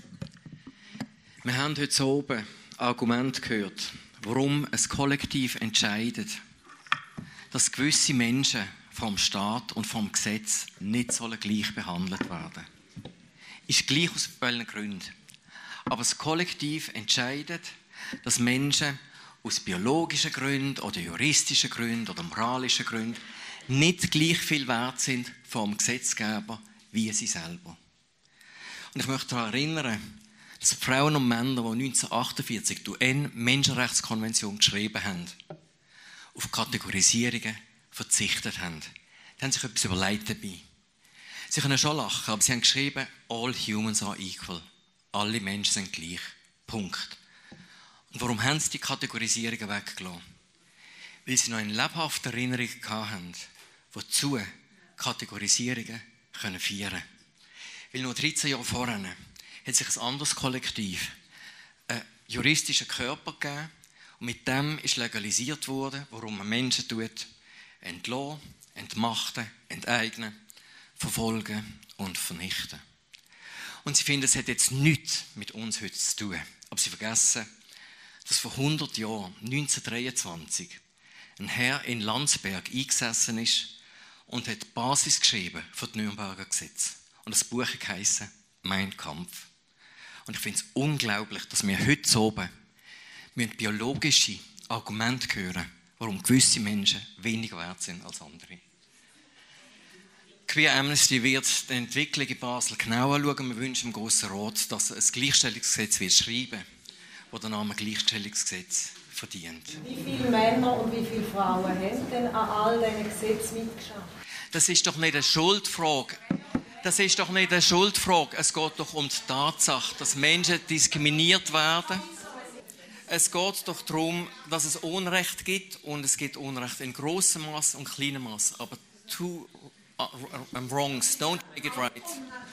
Wir haben heute oben Argumente gehört, warum ein Kollektiv entscheidet, dass gewisse Menschen vom Staat und vom Gesetz nicht gleich behandelt werden. Ist gleich aus welchen Gründen. Aber das Kollektiv entscheidet, dass Menschen aus biologischen Gründen oder juristischen Gründen oder moralischen Gründen nicht gleich viel wert sind vom Gesetzgeber wie sie selber. Und ich möchte daran erinnern, dass die Frauen und Männer, die 1948 die UN-Menschenrechtskonvention geschrieben haben, auf Kategorisierungen verzichtet haben. Die haben sich etwas überlegt dabei. Sie können schon lachen, aber sie haben geschrieben, all humans are equal. Alle Menschen sind gleich. Punkt. Und warum haben sie die Kategorisierungen weggelassen? Weil sie noch eine lebhafte Erinnerung hatten, wozu Kategorisierungen feiern können. Weil noch 13 Jahre vorher hat sich ein anderes Kollektiv einen juristischen Körper gegeben und mit dem ist legalisiert worden, warum man Menschen entlassen, entmachten, enteignen, verfolgen und vernichten. Und sie finden, es hat jetzt nichts mit uns heute zu tun. Aber sie vergessen, dass vor 100 Jahren, 1923, ein Herr in Landsberg eingesessen ist und hat die Basis geschrieben für die Nürnberger Gesetze. Und das Buch heisst «Mein Kampf». Und ich finde es unglaublich, dass wir heute oben biologische Argumente hören, warum gewisse Menschen weniger wert sind als andere. Queer Amnesty wird die Entwicklung in Basel genau anschauen. Wir wünschen dem Grossen Rat, dass es ein Gleichstellungsgesetz wird schreiben, das den Namen Gleichstellungsgesetz verdient. Wie viele Männer und wie viele Frauen haben denn an all diesen Gesetzen mitgeschafft? Das ist doch nicht eine Schuldfrage. Das ist doch nicht eine Schuldfrage. Es geht doch um die Tatsache, dass Menschen diskriminiert werden. Es geht doch darum, dass es Unrecht gibt, und es gibt Unrecht in grossem Maß und kleinem Maß. Aber two wrongs, don't make it right.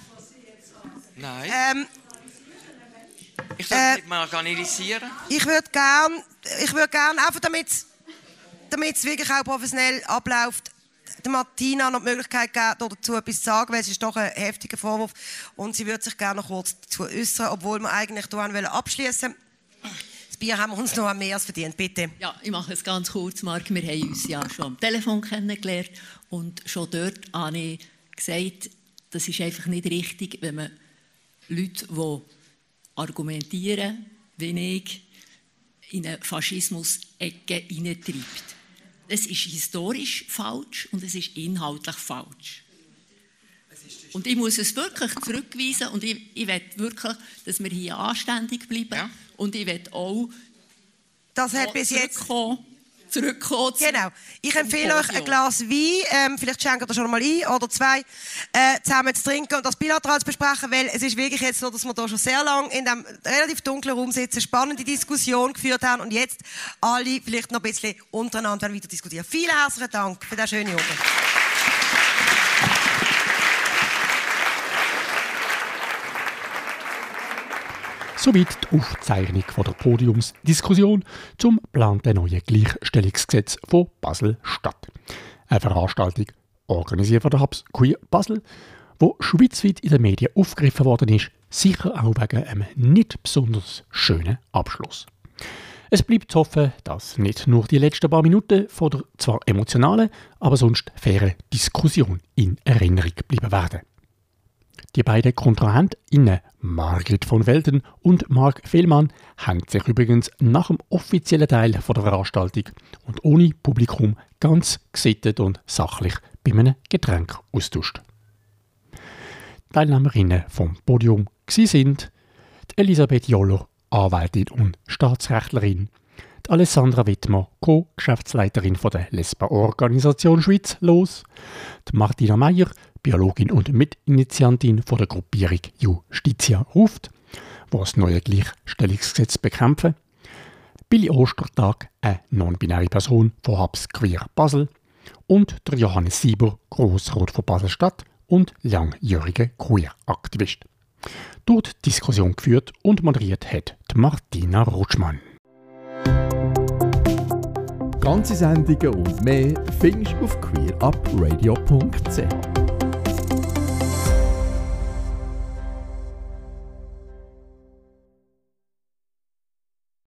Nein. Ich soll es nicht mal organisieren. Ich würde gern, einfach damit es wirklich auch professionell abläuft, der Martina noch die Möglichkeit geben, dazu etwas zu sagen, weil es ist doch ein heftiger Vorwurf und sie würde sich gerne noch kurz dazu äußern, obwohl wir eigentlich hier abschließen wollen. Das Bier haben wir uns noch mehr als verdient, bitte. Ja, ich mache es ganz kurz, Marc. Wir haben uns ja schon am Telefon kennengelernt und schon dort habe ich gesagt, das ist einfach nicht richtig, wenn man Leute, die argumentieren, wie ich, in eine Faschismus-Ecke hineintreibt. Es ist historisch falsch und es ist inhaltlich falsch. Und ich muss es wirklich zurückweisen und ich will wirklich, dass wir hier anständig bleiben. Ja. Und ich will auch das hat bis jetzt zurückkommen. Genau. Ich empfehle euch ein Glas Wein, vielleicht schenkt ihr schon mal ein oder zwei, zusammen zu trinken und das bilateral zu besprechen, weil es ist wirklich jetzt so, dass wir hier schon sehr lange in diesem relativ dunklen Raum sitzen, spannende Diskussion geführt haben und jetzt alle vielleicht noch ein bisschen untereinander weiter diskutieren. Vielen herzlichen Dank für diesen schönen Abend. Soweit die Aufzeichnung von der Podiumsdiskussion zum geplanten neuen Gleichstellungsgesetz von Basel-Stadt. Eine Veranstaltung organisiert von der HABS Queer Basel, wo schweizweit in den Medien aufgegriffen worden ist, sicher auch wegen einem nicht besonders schönen Abschluss. Es bleibt zu hoffen, dass nicht nur die letzten paar Minuten von der zwar emotionalen, aber sonst fairen Diskussion in Erinnerung bleiben werden. Die beiden KontrahentInnen Margrit von Welden und Marc Fehlmann haben sich übrigens nach dem offiziellen Teil der Veranstaltung und ohne Publikum ganz gesittet und sachlich bei einem Getränk austauscht. Teilnehmerinnen vom Podium sind Elisabeth Joller, Anwältin und Staatsrechtlerin, Alessandra Wittmer, Co-Geschäftsleiterin der Lesba-Organisation Schweiz «Los», Martina Meyer, Biologin und Mitinitiantin der Gruppierung Justitia ruft, die das neue Gleichstellungsgesetz bekämpfen, Billy Ostertag, eine non-binäre Person von Hubs Queer Basel, und der Johannes Sieber, Grossrat von Basel-Stadt und langjähriger Queer-Aktivist. Dort Diskussion geführt und moderiert hat Martina Rutschmann. Ganze Sendungen und mehr findest du auf queerupradio.ch.